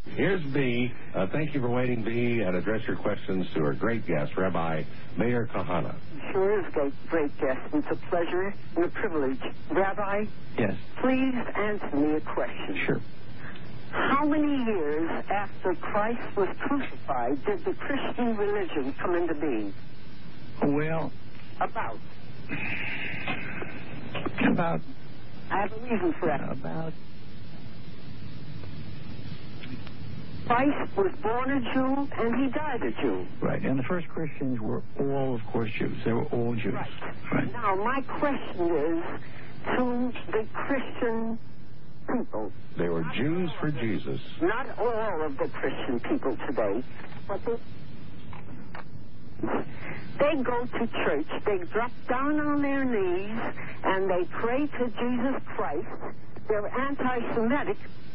Here's B. Thank you for waiting, B, and address your questions to our great guest, Rabbi Meir Kahana. Sure is a great guest. It's a pleasure and a privilege. Rabbi? Yes. Please answer me a question. Sure. How many years after Christ was crucified did the Christian religion come into being? Well, About. I have a reason for that. About. Christ was born a Jew and he died a Jew. Right, and the first Christians were all, of course, Jews. They were all Jews. Right. Now, my question is to the Christian people. They were Jews for Jesus. Not all of the Christian people today, but they go to church, they drop down on their knees, and they pray to Jesus Christ. They're anti-Semitic,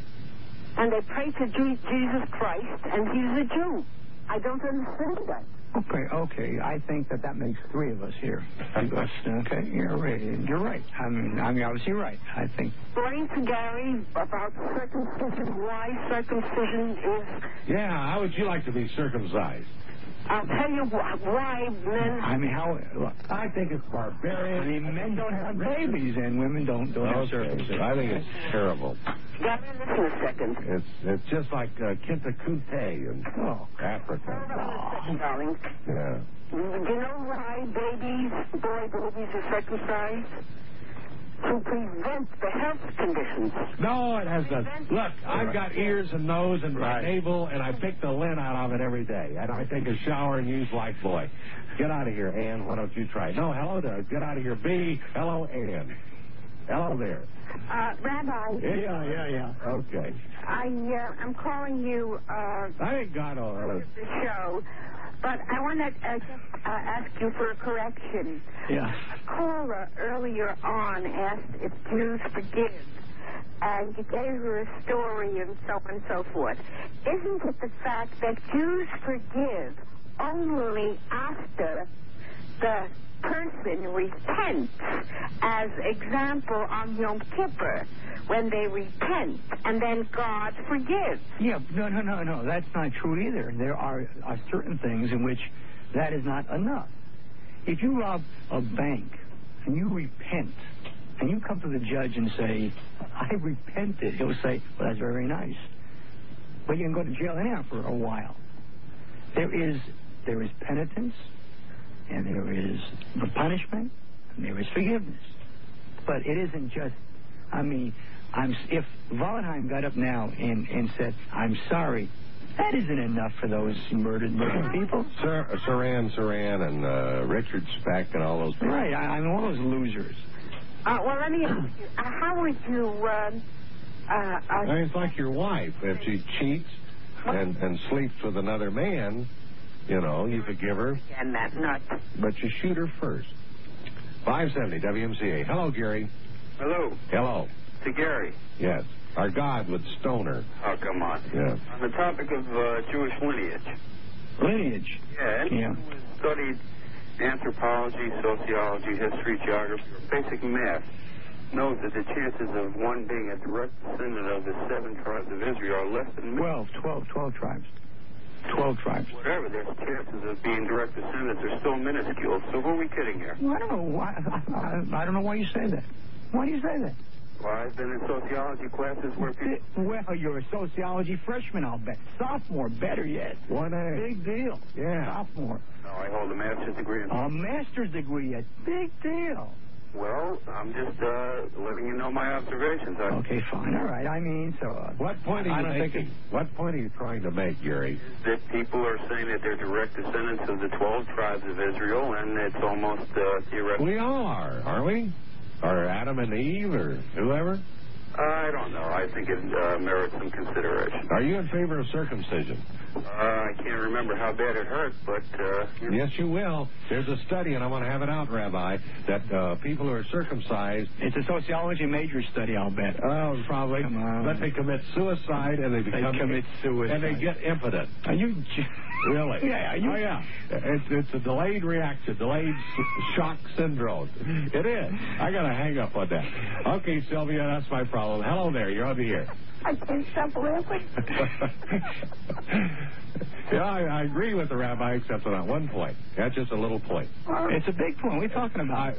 and they pray to Jesus Christ, and he's a Jew. I don't understand that. Okay. I think that makes three of us here. Because, okay, you're right. I mean, obviously right. I think. Explain to Gary about circumcision, why circumcision is... Yeah, how would you like to be circumcised? I'll tell you why men... I mean, how... Look, I think it's barbarian. I mean, men don't have babies and women don't have circumcision. I think it's terrible. Gary, listen a second. It's just like Kintakute in Africa. Hold on a second, darling. Yeah. Do you know why boy babies are circumcised? To prevent the health conditions. No, it has not. Look, I've got ears and nose and navel, and I pick the lint out of it every day. And I take a shower and use Lifebuoy. Get out of here, Ann. Why don't you try it? No, hello there. Get out of here, B. Hello, Ann. Hello there. Rabbi. Yeah. Okay. I'm calling you I think God will. the show, but I want to just ask you for a correction. Yeah. A caller earlier on asked if Jews forgive, and you gave her a story and so on and so forth. Isn't it the fact that Jews forgive only after the person repents, as example on Yom Kippur, when they repent, and then God forgives? Yeah, no, that's not true either. There are certain things in which that is not enough. If you rob a bank and you repent, and you come to the judge and say, I repented, he'll say, well, that's very nice. But you can go to jail anyhow for a while. There is penitence, and there is the punishment, and there is forgiveness. But it isn't just, if Wallenheim got up now and said, I'm sorry, that isn't enough for those murdered people. Saran and Richard Speck and all those people. Right, I mean, all those losers. Well, let me ask you, how would you... It's like your wife. If she cheats and sleeps with another man, you forgive her. And that nut. But you shoot her first. 570 WMCA. Hello, Gary. Hello. To Gary. Yes. Our God would stone her. Oh, come on. Yeah. On the topic of Jewish lineage. Lineage? Yeah. Anyone who has studied anthropology, sociology, history, geography, or basic math knows that the chances of one being a direct descendant of the 7 tribes of Israel are less than... 12 tribes. 12 tribes. Whatever, their chances of being direct descendants are still minuscule. So who are we kidding here? Well, I don't know why. I don't know why you say that. Why do you say that? Well, I've been in sociology classes where people... Well, you're a sociology freshman, I'll bet. Sophomore, better yet. 1A. Big deal. Yeah. Sophomore. No, I hold a master's degree. A master's degree yet. Big deal. Well, I'm just letting you know my observations. Okay, fine. All right. What point are you making? What point are you trying to make, Gary? That people are saying that they're direct descendants of the 12 tribes of Israel, and it's almost theoretical. We all are, aren't we? Or Adam and Eve, or whoever? I don't know. I think it merits some consideration. Are you in favor of circumcision? I can't remember how bad it hurt, but... Yes, you will. There's a study, and I want to have it out, Rabbi, that people who are circumcised... It's a sociology major study, I'll bet. Oh, probably. Come on. But they commit suicide, and they commit suicide. And they get impotent. Are you... Really? Yeah. Oh, yeah. It's a delayed reaction, delayed shock syndrome. It is. I got to hang up on that. Okay, Sylvia, that's my problem. Hello there. You're on the air. I can't stop laughing. Yeah, I agree with the rabbi, except on one point. That's just a little point. It's a big point. What are you talking about?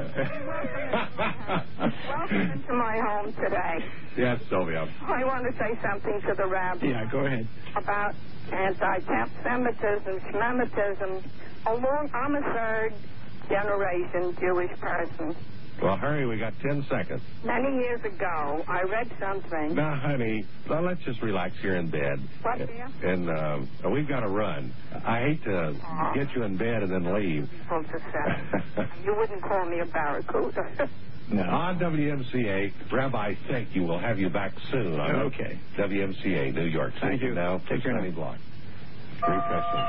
Welcome into my home today. Yes, Sylvia. I want to say something to the rabbi. Yeah, go ahead. About anti-Semitism, Shemitism. I'm a third-generation Jewish person. Well, hurry, we got 10 seconds. Many years ago, I read something. Now, honey, well, let's just relax here in bed. What, dear? And we've got to run. I hate to get you in bed and then leave. Well, to say. You wouldn't call me a barracuda. No. On WMCA, Rabbi, thank you. We'll have you back soon. Okay. WMCA, New York. Thank you. Now, Take care. Sunny Block. Refreshing.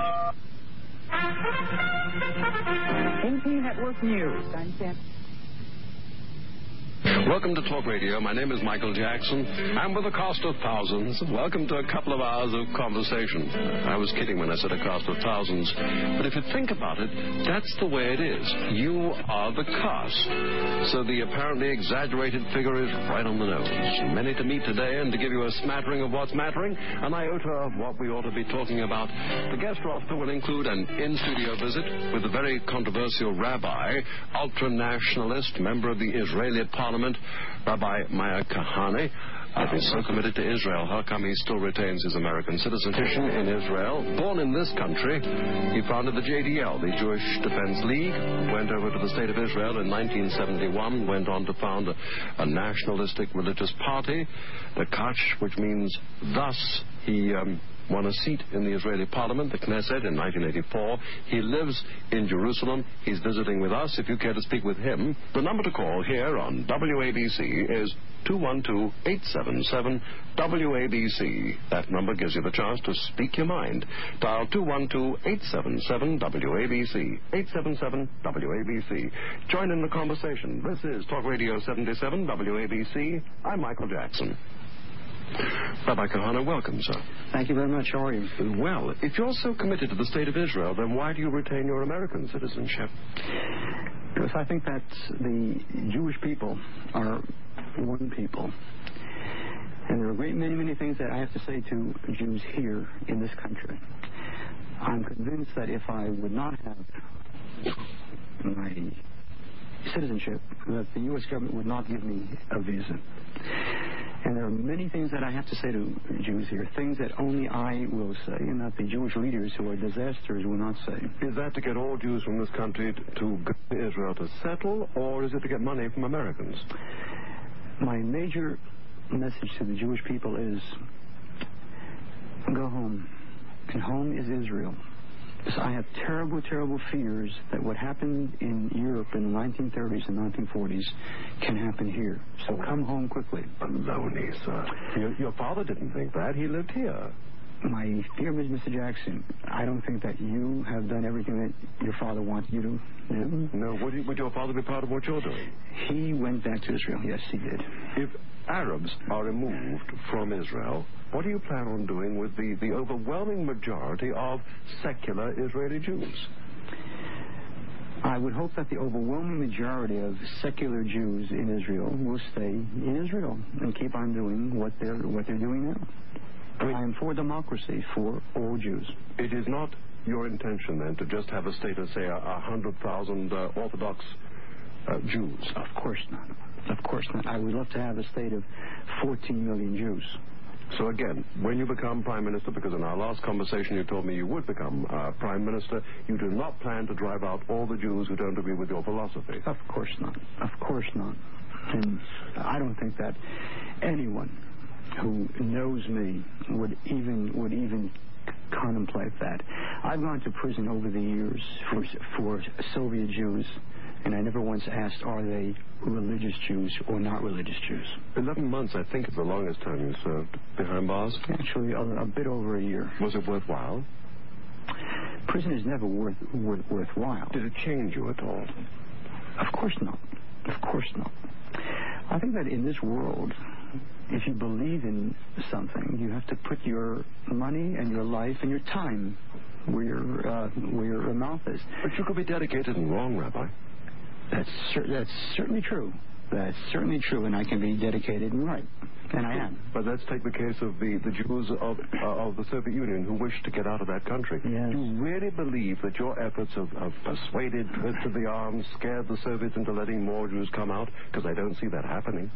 AP Network News. Welcome to Talk Radio. My name is Michael Jackson. I'm with a cost of thousands. Welcome to a couple of hours of conversation. I was kidding when I said a cost of thousands. But if you think about it, that's the way it is. You are the cost. So the apparently exaggerated figure is right on the nose. Many to meet today, and to give you a smattering of what's mattering, an iota of what we ought to be talking about. The guest roster will include an in-studio visit with the very controversial rabbi, ultra-nationalist, member of the Israeli Parliament, Rabbi Meir Kahane. He's so committed to Israel, how come he still retains his American citizenship in Israel? Born in this country, he founded the JDL, the Jewish Defense League, went over to the State of Israel in 1971, went on to found a nationalistic religious party, the Kach, which means thus. He won a seat in the Israeli Parliament, the Knesset, in 1984. He lives in Jerusalem. He's visiting with us. If you care to speak with him, the number to call here on WABC is 212-877-WABC. That number gives you the chance to speak your mind. Dial 212-877-WABC. 877-WABC. Join in the conversation. This is Talk Radio 77 WABC. I'm Michael Jackson. Rabbi Kahane, welcome, sir. Thank you very much. How are you? Well, if you're so committed to the State of Israel, then why do you retain your American citizenship? Because I think that the Jewish people are one people. And there are a great many things that I have to say to Jews here in this country. I'm convinced that if I would not have my citizenship, that the U.S. government would not give me a visa. And there are many things that I have to say to Jews here, things that only I will say, and that the Jewish leaders who are disasters will not say. Is that to get all Jews from this country to go to Israel to settle, or is it to get money from Americans? My major message to the Jewish people is, go home. And home is Israel. So I have terrible fears that what happened in Europe in the 1930s and 1940s can happen here. So come home quickly. Baloney, sir. Your father didn't think that. He lived here. My dear Mr. Jackson, I don't think that you have done everything that your father wanted you to do. No, would your father be proud of what you're doing? He went back to Israel. Yes, he did. If Arabs are removed from Israel, what do you plan on doing with the overwhelming majority of secular Israeli Jews? I would hope that the overwhelming majority of secular Jews in Israel will stay in Israel and keep on doing what they're doing now. I am for democracy for all Jews. It is not your intention, then, to just have a state of, say, 100,000 Orthodox Jews? Of course not. Of course not. I would love to have a state of 14 million Jews. So again, when you become prime minister, because in our last conversation you told me you would become prime minister, you do not plan to drive out all the Jews who don't agree with your philosophy? Of course not. Of course not. And I don't think that anyone who knows me would even contemplate that. I've gone to prison over the years for Soviet Jews And I never once asked, are they religious Jews or not religious Jews? 11 months, I think, is the longest time you served behind bars. Actually, a bit over a year. Was it worthwhile? Prison is never worthwhile. Did it change you at all? Of course not. Of course not. I think that in this world, if you believe in something, you have to put your money and your life and your time where your mouth is. But you could be dedicated and wrong, Rabbi. That's certainly true. That's certainly true, and I can be dedicated and right, and I am. But let's take the case of the Jews of the Soviet Union who wished to get out of that country. Yes. Do you really believe that your efforts have persuaded, twisted the arms, scared the Soviets into letting more Jews come out? Because I don't see that happening.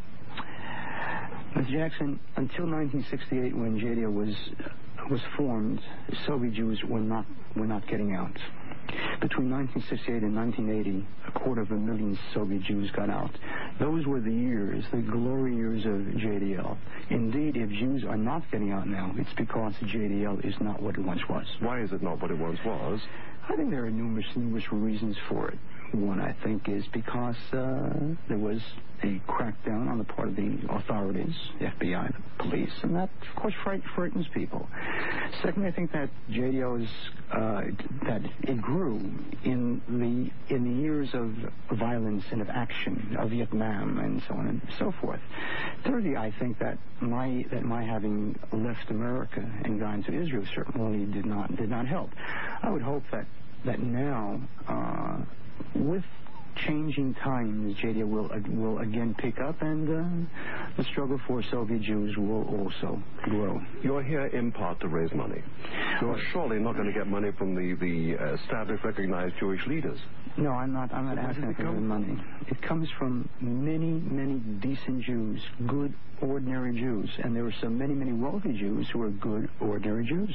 Mr. Jackson, until 1968, when JDL was formed, Soviet Jews were not getting out. Between 1968 and 1980, 250,000 Soviet Jews got out. Those were the years, the glory years of JDL. Indeed, if Jews are not getting out now, it's because JDL is not what it once was. Why is it not what it once was? I think there are numerous reasons for it. One, I think, is because there was a crackdown on the part of the authorities, the FBI, the police, and that, of course, frightens people. Secondly, I think that JDL that it grew in the years of violence and of action, of Vietnam and so on and so forth. Thirdly, I think that my having left America and gone to Israel certainly did not help. I would hope that now, with changing times, JDL will again pick up, and the struggle for Soviet Jews will also grow. You're here in part to raise money. You're surely not going to get money from the established, recognized Jewish leaders. No, I'm not asking for money. It comes from many, many decent Jews, good, ordinary Jews, and there are so many, many wealthy Jews who are good, ordinary Jews.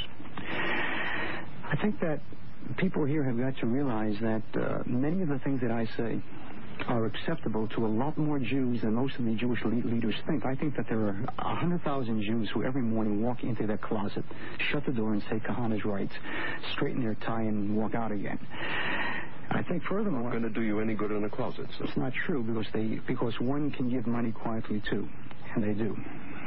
I think that people here have got to realize that many of the things that I say are acceptable to a lot more Jews than most of the Jewish leaders think. I think that there are 100,000 Jews who every morning walk into their closet, shut the door and say Kahana's rights, straighten their tie and walk out again. I think furthermore... It's not going to do you any good in a closet, sir. It's not true, because one can give money quietly too, and they do.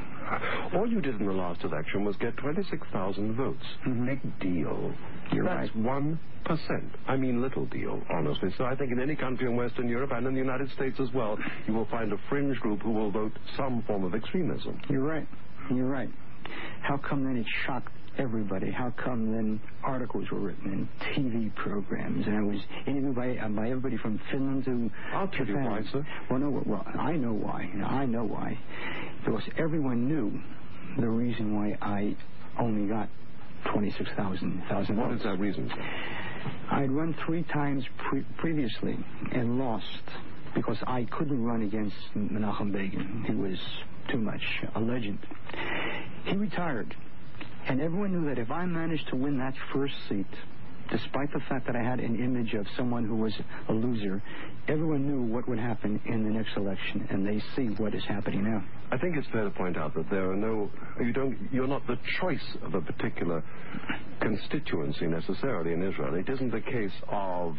All you did in the last election was get 26,000 votes. Mm-hmm. Big deal. That's right. 1%. I mean, little deal, honestly. So I think in any country in Western Europe and in the United States as well, you will find a fringe group who will vote some form of extremism. You're right. You're right. How come then it shocked everybody? How come then articles were written and TV programs, and I was interviewed by everybody from Finland to I'll tell you why, sir. Well, I know why. I know why. Because everyone knew the reason why I only got 26,000 votes. What is that reason, sir? I'd run 3 times previously and lost because I couldn't run against Menachem Begin. He was too much a legend. He retired. And everyone knew that if I managed to win that first seat, despite the fact that I had an image of someone who was a loser, everyone knew what would happen in the next election, and they see what is happening now. I think it's fair to point out that you're not the choice of a particular constituency necessarily in Israel. It isn't a case of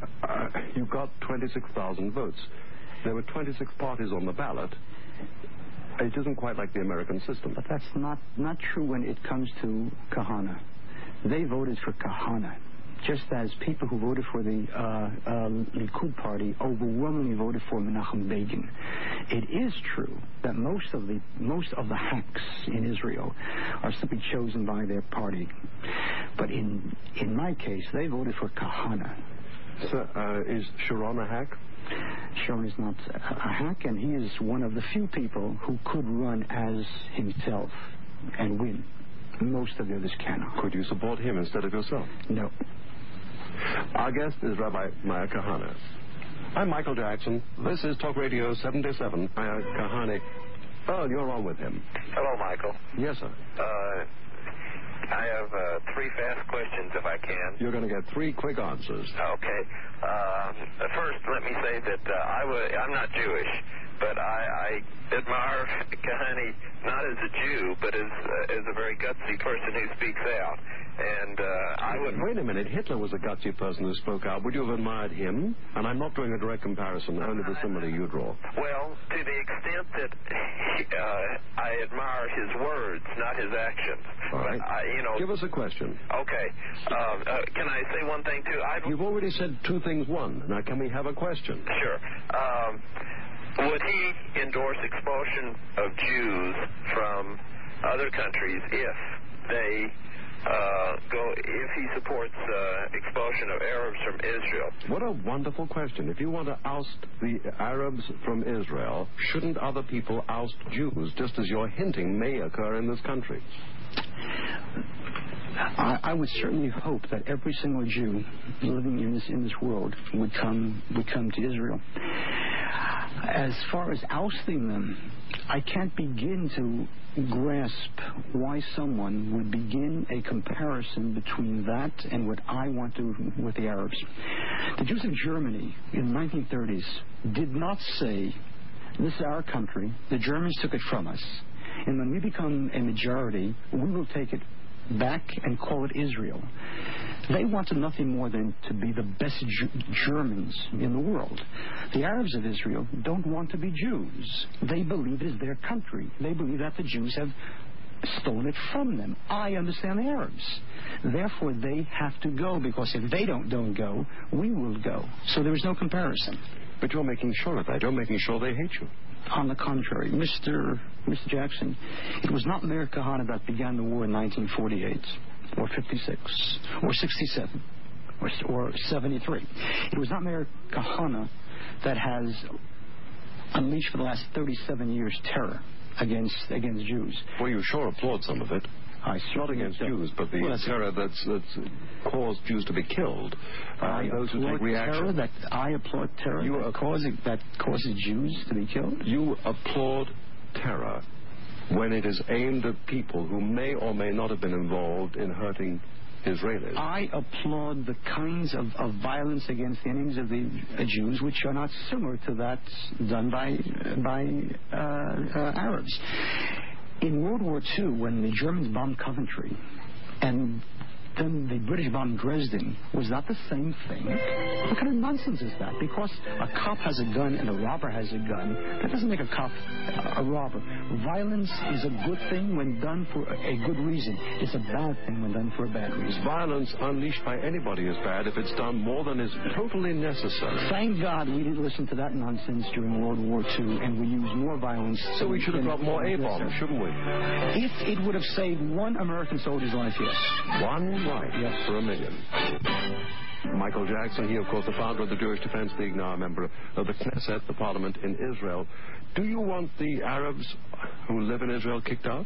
you got 26,000 votes. There were 26 parties on the ballot. It isn't quite like the American system. But that's not true when it comes to Kahana. They voted for Kahana, just as people who voted for the Likud party overwhelmingly voted for Menachem Begin. It is true that most of the hacks in Israel are simply chosen by their party. But in my case, they voted for Kahana. So, is Sharon a hack? Sharon is not a hack, and he is one of the few people who could run as himself and win. Most of the others cannot. Could you support him instead of yourself? No. Our guest is Rabbi Meir Kahane. I'm Michael Jackson. This is Talk Radio 77. Meir Kahane. Oh, you're on with him. Hello, Michael. Yes, sir. I have 3 fast questions, if I can. You're going to get 3 quick answers. Okay. First, let me say that I'm not Jewish, but I admire Kahane not as a Jew, but as a very gutsy person who speaks out. And I would... Wait a minute. Hitler was a gutsy person who spoke out. Would you have admired him? And I'm not doing a direct comparison, only the simile you draw. Well, to the extent that I admire his words, not his actions. All right. But give us a question. Okay. Can I say one thing, too? You've already said two things, one. Now, can we have a question? Sure. Would he endorse expulsion of Jews from other countries if they if he supports expulsion of Arabs from Israel? What a wonderful question. If you want to oust the Arabs from Israel, shouldn't other people oust Jews, just as you're hinting may occur in this country? I would certainly hope that every single Jew living in this world would come to Israel. As far as ousting them, I can't begin to grasp why someone would begin a comparison between that and what I want to do with the Arabs. The Jews of Germany in the 1930s did not say, this is our country, the Germans took it from us, and when we become a majority, we will take it back and call it Israel. They wanted nothing more than to be the best Germans in the world. The Arabs of Israel don't want to be Jews. They believe it is their country. They believe that the Jews have stolen it from them. I understand the Arabs. Therefore, they have to go, because if they don't go, we will go. So there is no comparison. But you're making sure of that. You're making sure they hate you. On the contrary, Mr. Jackson, it was not Meir Kahane that began the war in 1948, or 56, or 67, or 73. It was not Meir Kahane that has unleashed for the last 37 years terror against Jews. Well, you sure applaud some of it. Not against Jews, but the terror that's caused Jews to be killed. Those who take reaction. I applaud terror that causes Jews to be killed? You applaud terror when it is aimed at people who may or may not have been involved in hurting Israelis. I applaud the kinds of violence against the enemies of the Jews which are not similar to that done by Arabs. In World War II, when the Germans bombed Coventry and then the British bombed Dresden, was that the same thing? What kind of nonsense is that? Because a cop has a gun and a robber has a gun, that doesn't make a cop a robber. Violence is a good thing when done for a good reason. It's a bad thing when done for a bad reason. Violence unleashed by anybody is bad if it's done more than is totally necessary. Thank God we didn't listen to that nonsense during World War II, and we used more violence. So we should have dropped more A-bombs, shouldn't we? If it would have saved one American soldier's life, yes. One life, yes, for a million. Michael Jackson, he, of course, the founder of the Jewish Defense League, now a member of the Knesset, the parliament in Israel. Do you want the Arabs who live in Israel kicked out?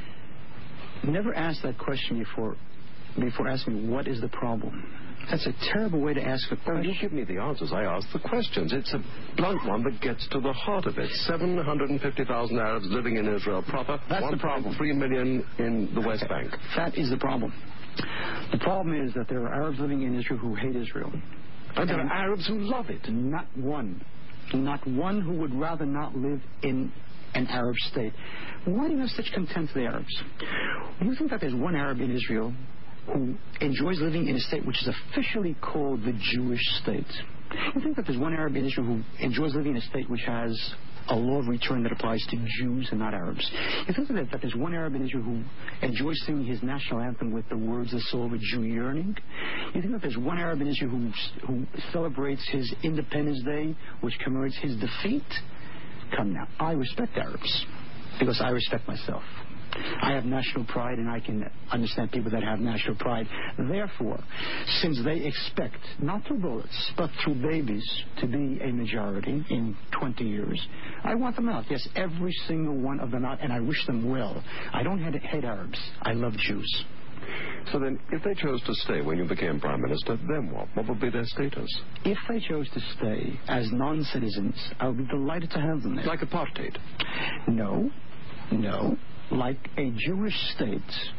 Never asked that question before asking what is the problem. That's a terrible way to ask a question. Well, you give me the answers. I ask the questions. It's a blunt one that gets to the heart of it. 750,000 Arabs living in Israel proper. That's the problem. 3 million in the West Bank. That is the problem. The problem is that there are Arabs living in Israel who hate Israel. And there are Arabs who love it. Not one. Not one who would rather not live in an Arab state. Why do you have such contempt for the Arabs? You think that there's one Arab in Israel who enjoys living in a state which is officially called the Jewish state? You think that there's one Arab in Israel who enjoys living in a state which has a law of return that applies to Jews and not Arabs? You think that there's one Arab in Israel who enjoys singing his national anthem with the words, "The soul of a Jew yearning"? You think that there's one Arab in Israel who celebrates his Independence Day, which commemorates his defeat? Come now, I respect Arabs because I respect myself. I have national pride, and I can understand people that have national pride. Therefore, since they expect, not through bullets, but through babies, to be a majority in 20 years, I want them out. Yes, every single one of them out, and I wish them well. I don't hate Arabs. I love Jews. So then, if they chose to stay when you became Prime Minister, then what? What would be their status? If they chose to stay as non-citizens, I would be delighted to have them there. Like apartheid? No. Like a Jewish state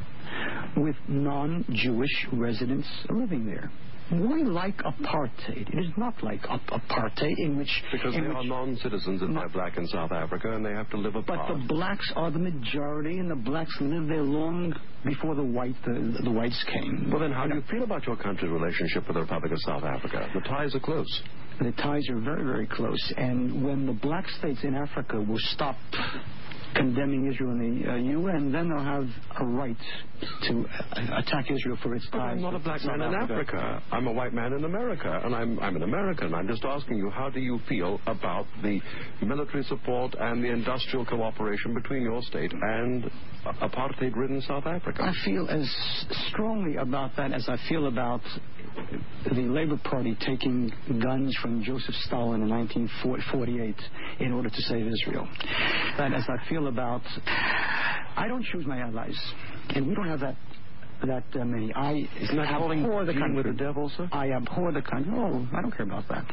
with non-Jewish residents living there. We like apartheid. It is not like apartheid in which... Because they are non-citizens if they're black in South Africa, and they have to live apart. But the blacks are the majority, and the blacks lived there long before the whites came. Well, then how do you feel about your country's relationship with the Republic of South Africa? The ties are close. The ties are very, very close. And when the black states in Africa will stop condemning Israel in the UN, then they'll have a right to attack Israel for its ties. But I'm not a black man in Africa. I'm a white man in America, and I'm an American. I'm just asking you, how do you feel about the military support and the industrial cooperation between your state and apartheid-ridden South Africa? I feel as strongly about that as I feel about the Labour Party taking guns from Joseph Stalin in 1948 in order to save Israel. That as I feel about... I don't choose my allies, and we don't have that many. Isn't that abhor the country with the devil, sir? I abhor the country. Oh, I don't care about that.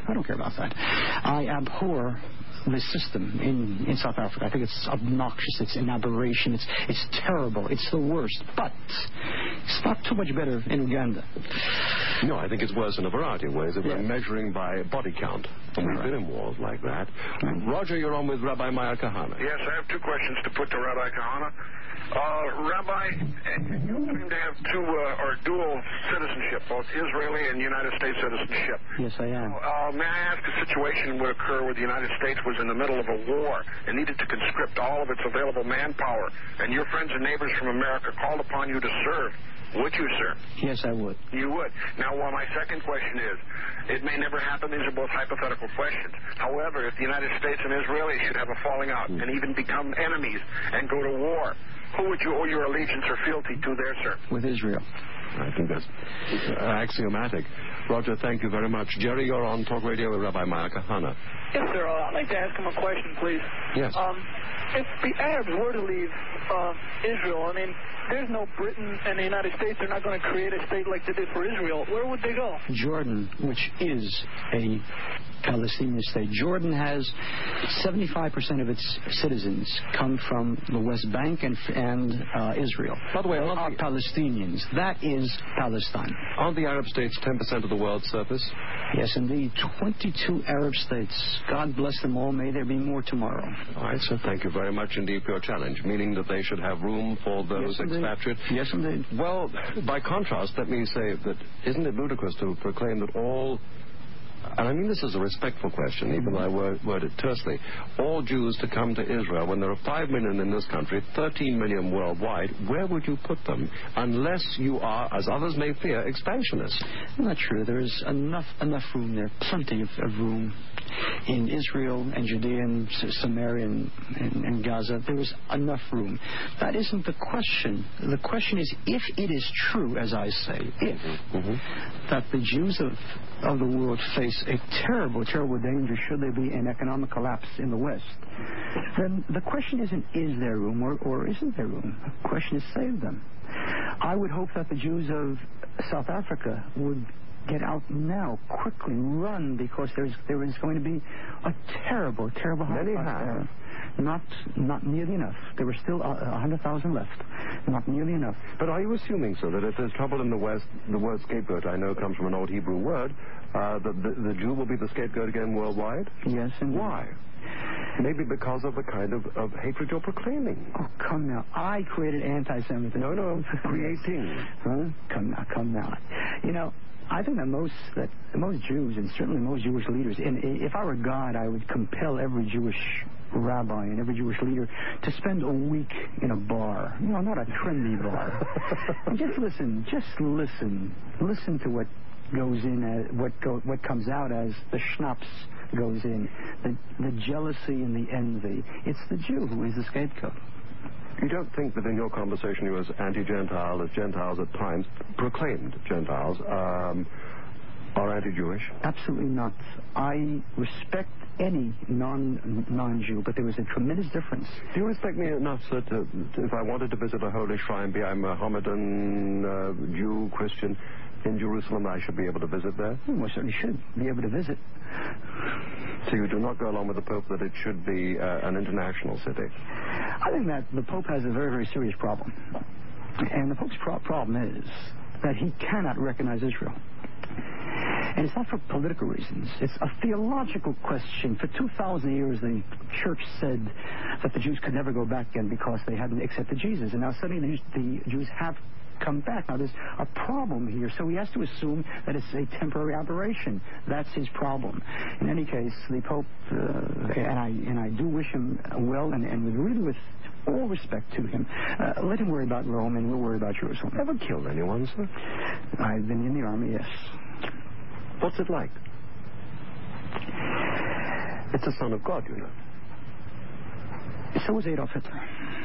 I abhor the system in South Africa. I think it's obnoxious. It's an aberration. It's terrible. It's the worst. But it's not too much better in Uganda. No, I think it's worse in a variety of ways. If we're measuring by body count, and we've been in wars like that. Roger, you're on with Rabbi Meir Kahane. Yes, I have two questions to put to Rabbi Kahane. Rabbi, you seem to have dual citizenship, both Israeli and United States citizenship. Yes, I am. May I ask, a situation would occur where the United States was in the middle of a war and needed to conscript all of its available manpower, and your friends and neighbors from America called upon you to serve. Would you, sir? Yes, I would. You would. Now, my second question is, it may never happen. These are both hypothetical questions. However, if the United States and Israelis should have a falling out and even become enemies and go to war, who would you owe your allegiance or fealty to there, sir? With Israel. I think that's axiomatic. Roger, thank you very much. Jerry, you're on Talk Radio with Rabbi Meir Kahane. Yes, sir. I'd like to ask him a question, please. Yes. If the Arabs were to leave Israel, I mean, there's no Britain and the United States. They're not going to create a state like they did for Israel. Where would they go? Jordan, which is a Palestinian state. Jordan has 75% of its citizens come from the West Bank and Israel. By the way, are Palestinians. That is Palestine. Aren't the Arab states 10% of the world's surface? Yes, indeed. 22 Arab states. God bless them all. May there be more tomorrow. All right, sir. Thank you very much indeed for your challenge, meaning that they should have room for those expatriates. Yes, indeed. Well, by contrast, let me say that isn't it ludicrous to proclaim that all... And I mean this is a respectful question, even though I word it tersely. All Jews to come to Israel, when there are 5 million in this country, 13 million worldwide, where would you put them? Unless you are, as others may fear, expansionists. Not true. There is enough room there, plenty of room. In Israel and Judea and Samaria and Gaza, there is enough room. That isn't the question. The question is, if it is true, as I say, that the Jews of the world face a terrible, terrible danger should there be an economic collapse in the West, then the question isn't, is there room or isn't there room? The question is, save them. I would hope that the Jews of South Africa would get out now, quickly, run, because there is going to be a terrible, terrible holocaust there. Not nearly enough. There were still 100,000 left. Not nearly enough. But are you assuming, sir, that if there's trouble in the West, the word scapegoat, I know, comes from an old Hebrew word, that the Jew will be the scapegoat again worldwide? Yes, and why? Maybe because of the kind of hatred you're proclaiming. Oh, come now. I created anti-Semitism. No, creating. Huh? Come now. You know, I think that most Jews, and certainly most Jewish leaders, and if I were God, I would compel every Jewish rabbi and every Jewish leader to spend a week in a bar. You know, not a trendy bar. And just listen. Listen to what goes in, what comes out as the schnapps goes in. The jealousy and the envy. It's the Jew who is the scapegoat. You don't think that in your conversation you as anti-Gentile, as Gentiles at times, proclaimed Gentiles, are anti-Jewish? Absolutely not. I respect any non-Jew, but there is a tremendous difference. Do you respect me enough, sir, if I wanted to visit a holy shrine, be I Mohammedan, Jew, Christian, in Jerusalem, I should be able to visit there? Well, I certainly should be able to visit. So you do not go along with the Pope that it should be an international city? I think that the Pope has a very, very serious problem. And the Pope's problem is that he cannot recognize Israel. And it's not for political reasons. It's a theological question. For 2,000 years, the church said that the Jews could never go back again because they hadn't accepted Jesus. And now suddenly the Jews have come back. Now, there's a problem here, so he has to assume that it's a temporary aberration. That's his problem. In any case, the Pope, and I do wish him well, and really with all respect to him, let him worry about Rome, and we'll worry about Jerusalem. Ever killed anyone, sir? I've been in the army, yes. What's it like? It's the Son of God, you know. So was Adolf Hitler.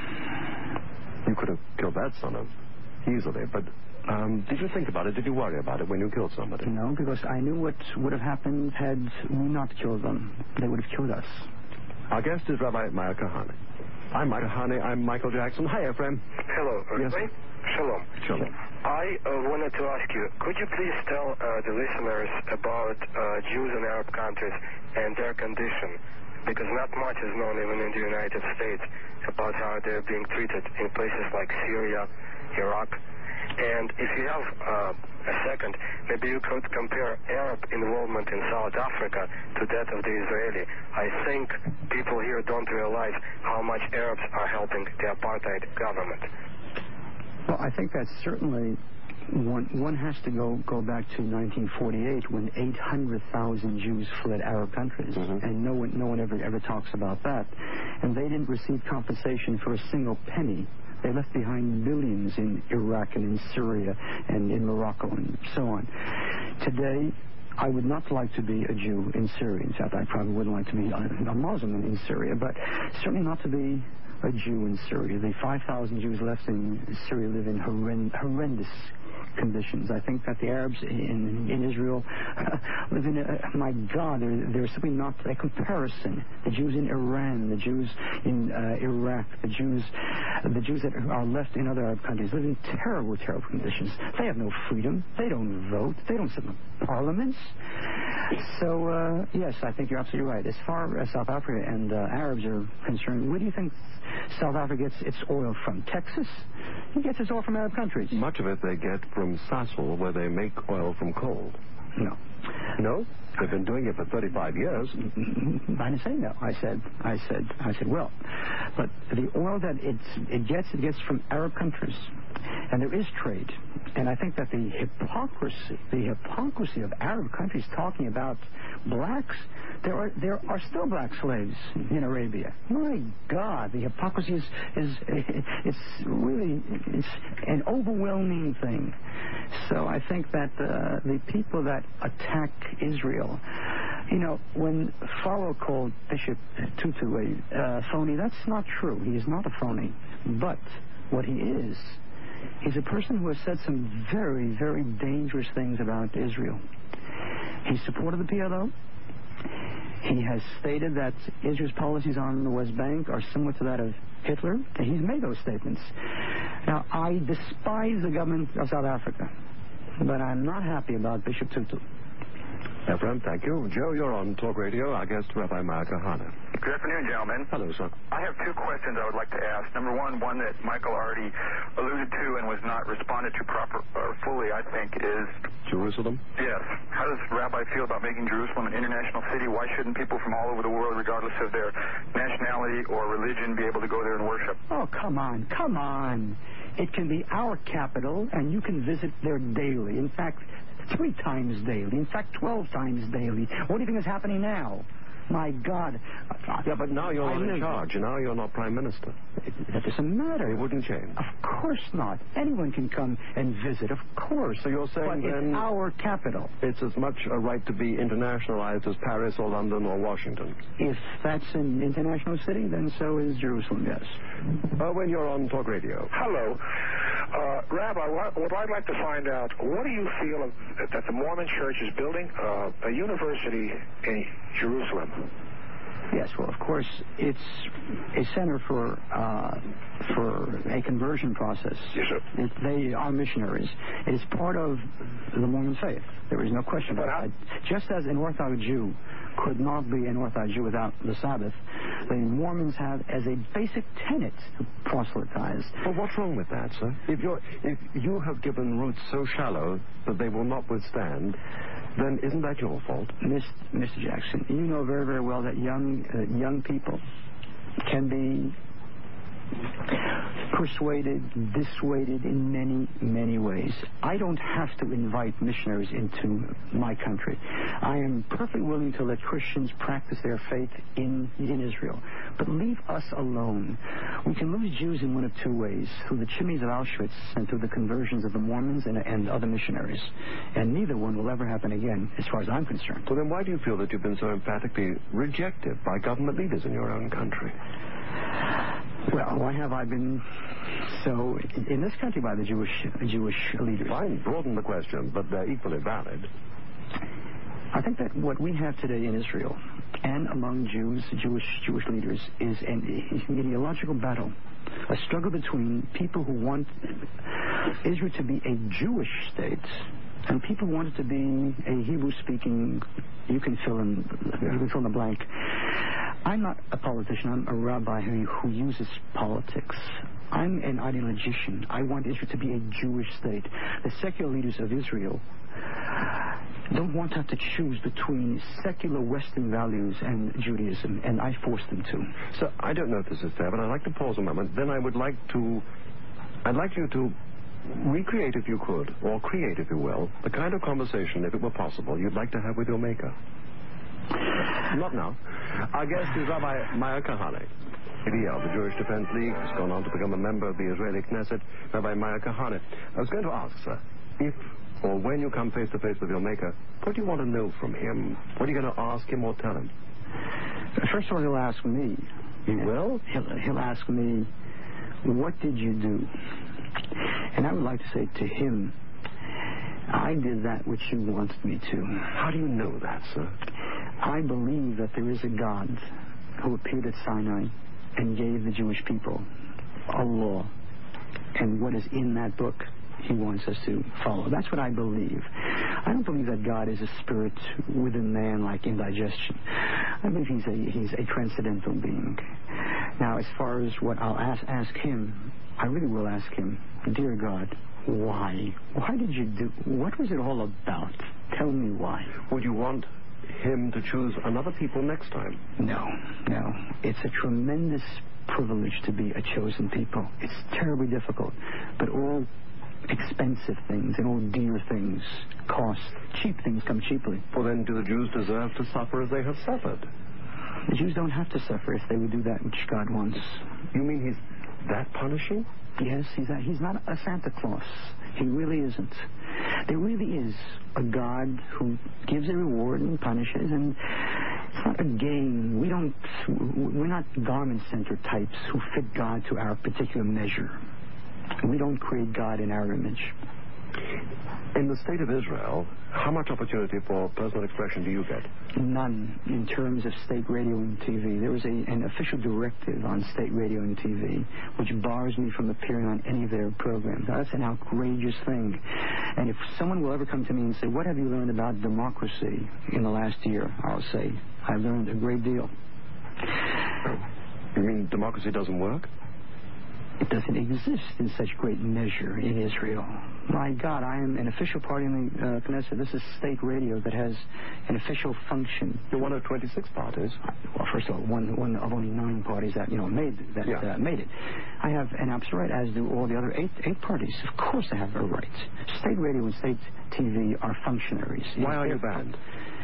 You could have killed that son of easily, but did you think about it? Did you worry about it when you killed somebody? No, because I knew what would have happened had we not killed them. They would have killed us. Our guest is Rabbi Meir Kahane. I'm Meir Kahane. I'm Michael Jackson. Hi, Ephraim. Hello, yes. Shalom. Shalom. I wanted to ask you, could you please tell the listeners about Jews in Arab countries and their condition? Because not much is known even in the United States about how they're being treated in places like Syria, Iraq. And if you have a second, maybe you could compare Arab involvement in South Africa to that of the Israeli. I think people here don't realize how much Arabs are helping the apartheid government. Well, I think that's certainly one has to go back to 1948 when 800,000 Jews fled Arab countries, and no one ever talks about that. And they didn't receive compensation for a single penny. They left behind billions in Iraq and in Syria and in Morocco and so on. Today, I would not like to be a Jew in Syria. In fact, I probably wouldn't like to be a Muslim in Syria, but certainly not to be a Jew in Syria. The 5,000 Jews left in Syria live in horrendous conditions. I think that the Arabs in Israel live in my God, there's simply not a comparison. The Jews in Iran, the Jews in Iraq, the Jews that are left in other Arab countries live in terrible, terrible conditions. They have no freedom. They don't vote. They don't sit in parliaments. So, yes, I think you're absolutely right. As far as South Africa and Arabs are concerned, where do you think South Africa gets its oil from? Texas? It gets its oil from Arab countries. Much of it they get from Sasol, where they make oil from coal. No. No? They've been doing it for 35 years. I didn't say no. I said, well, but the oil that it gets from Arab countries. And there is trade. And I think that the hypocrisy of Arab countries talking about blacks, there are still black slaves in Arabia. My God, the hypocrisy is it's really an overwhelming thing. So I think that the people that attack Israel, you know, when Farrell called Bishop Tutu a phony, that's not true. He is not a phony. But what he is, he's a person who has said some very, very dangerous things about Israel. He supported the PLO. He has stated that Israel's policies on the West Bank are similar to that of Hitler, and he's made those statements. Now, I despise the government of South Africa, but I'm not happy about Bishop Tutu. Ephraim, thank you. Joe, you're on Talk Radio. Our guest, Rabbi Meir Kahane. Good afternoon, gentlemen. Hello, sir. I have two questions I would like to ask. Number one that Michael already alluded to and was not responded to fully, I think, is Jerusalem? Yes. How does Rabbi feel about making Jerusalem an international city? Why shouldn't people from all over the world, regardless of their nationality or religion, be able to go there and worship? Oh, come on. It can be our capital, and you can visit there daily. In fact, 3 times daily. In fact, 12 times daily. What do you think is happening now? My God. Yeah, but now you're not in charge. Now you're not prime minister. That doesn't matter. It wouldn't change. Of course not. Anyone can come and visit, of course. So you're saying but then it's our capital. It's as much a right to be internationalized as Paris or London or Washington. If that's an international city, then so is Jerusalem, yes. When you're on Talk Radio. Hello. Rabbi, what I'd like to find out, what do you feel that the Mormon Church is building a university in Jerusalem? Yes, well, of course, it's a center for a conversion process. Yes, sir. They are missionaries. It is part of the Mormon faith. There is no question about that. Just as an Orthodox Jew could not be an Orthodox Jew without the Sabbath, the Mormons have as a basic tenet to proselytize. Well, what's wrong with that, sir? If you have given roots so shallow that they will not withstand, then isn't that your fault? Mr. Jackson, you know very, very well that young people can be persuaded, dissuaded in many, many ways. I don't have to invite missionaries into my country. I am perfectly willing to let Christians practice their faith in Israel. But leave us alone. We can lose Jews in one of two ways, through the chimneys of Auschwitz and through the conversions of the Mormons and other missionaries. And neither one will ever happen again, as far as I'm concerned. Well, then why do you feel that you've been so emphatically rejected by government leaders in your own country? Well, why have I been so in this country by the Jewish leaders? Fine, broaden the question, but they're equally valid. I think that what we have today in Israel and among Jewish leaders is an ideological battle, a struggle between people who want Israel to be a Jewish state and people who want it to be a Hebrew-speaking. You can fill in the blank. I'm not a politician. I'm a rabbi who uses politics. I'm an ideologician. I want Israel to be a Jewish state. The secular leaders of Israel don't want to have to choose between secular Western values and Judaism, and I force them to. So I don't know if this is fair, but I'd like to pause a moment. Then I'd like you to recreate, if you could, or create, if you will, the kind of conversation, if it were possible, you'd like to have with your Maker. Not now. Our guest is Rabbi Meir Kahane. ADL, the Jewish Defense League, has gone on to become a member of the Israeli Knesset. Rabbi Meir Kahane. I was going to ask, sir, if or when you come face to face with your Maker, what do you want to know from him? What are you going to ask him or tell him? First of all, he'll ask me. He will? He'll ask me, what did you do? And I would like to say to him, I did that which you wanted me to. How do you know that, sir? I believe that there is a God who appeared at Sinai and gave the Jewish people a law. And what is in that book, he wants us to follow. That's what I believe. I don't believe that God is a spirit within man like indigestion. I believe he's a transcendental being. Now, as far as what I'll ask him, I really will ask him, dear God, why? Why did you do? What was it all about? Tell me why. Would you want him to choose another people next time? No. It's a tremendous privilege to be a chosen people. It's terribly difficult, but all expensive things and all dear things cost. Cheap things come cheaply. Well, then do the Jews deserve to suffer as they have suffered? The Jews don't have to suffer if they would do that which God wants. You mean he's that punishing? Yes, he's not a Santa Claus. He really isn't. There really is a God who gives a reward and punishes, and it's not a game. We're not garment center types who fit God to our particular measure. We don't create God in our image. In the state of Israel, how much opportunity for personal expression do you get? None in terms of state radio and TV. There was an official directive on state radio and TV which bars me from appearing on any of their programs. Now, that's an outrageous thing. And if someone will ever come to me and say, what have you learned about democracy in the last year? I'll say, I learned a great deal. You mean democracy doesn't work? It doesn't exist in such great measure in Israel. My God, I am an official party in the Knesset. This is state radio that has an official function. You're one of 26 parties. Well, first of all, one of only 9 parties that made it. I have an absolute right, as do all the other eight parties. Of course, I have a right. State radio and state TV are functionaries. Why are you banned?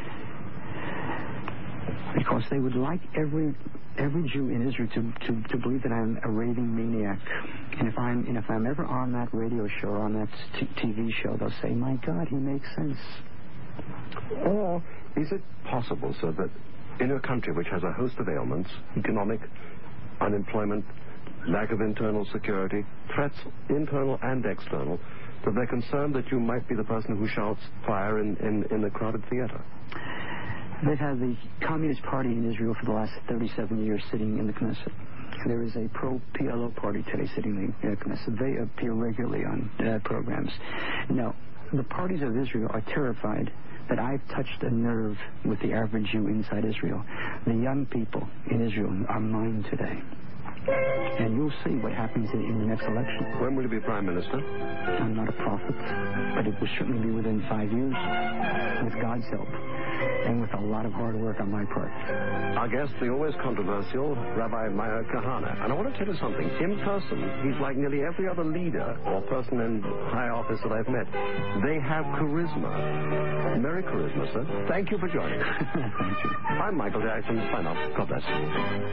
Because they would like every Jew in Israel to believe that I'm a raving maniac. And if I'm ever on that radio show or on that TV show, they'll say, my God, he makes sense. Or is it possible, sir, that in a country which has a host of ailments, economic, unemployment, lack of internal security, threats internal and external, that they're concerned that you might be the person who shouts fire in the crowded theater? They've had the Communist Party in Israel for the last 37 years sitting in the Knesset. There is a pro-PLO party today sitting in the Knesset. They appear regularly on programs. No, the parties of Israel are terrified that I've touched a nerve with the average Jew inside Israel. The young people in Israel are mine today. And you'll see what happens in the next election. When will you be Prime Minister? I'm not a prophet, but it will certainly be within 5 years, with God's help, and with a lot of hard work on my part. Our guest, the always controversial Rabbi Meir Kahane. And I want to tell you something. In person, he's like nearly every other leader or person in high office that I've met. They have charisma. Merry charisma, sir. Thank you for joining us. Thank you. I'm Michael Jackson. Sign off. God bless you.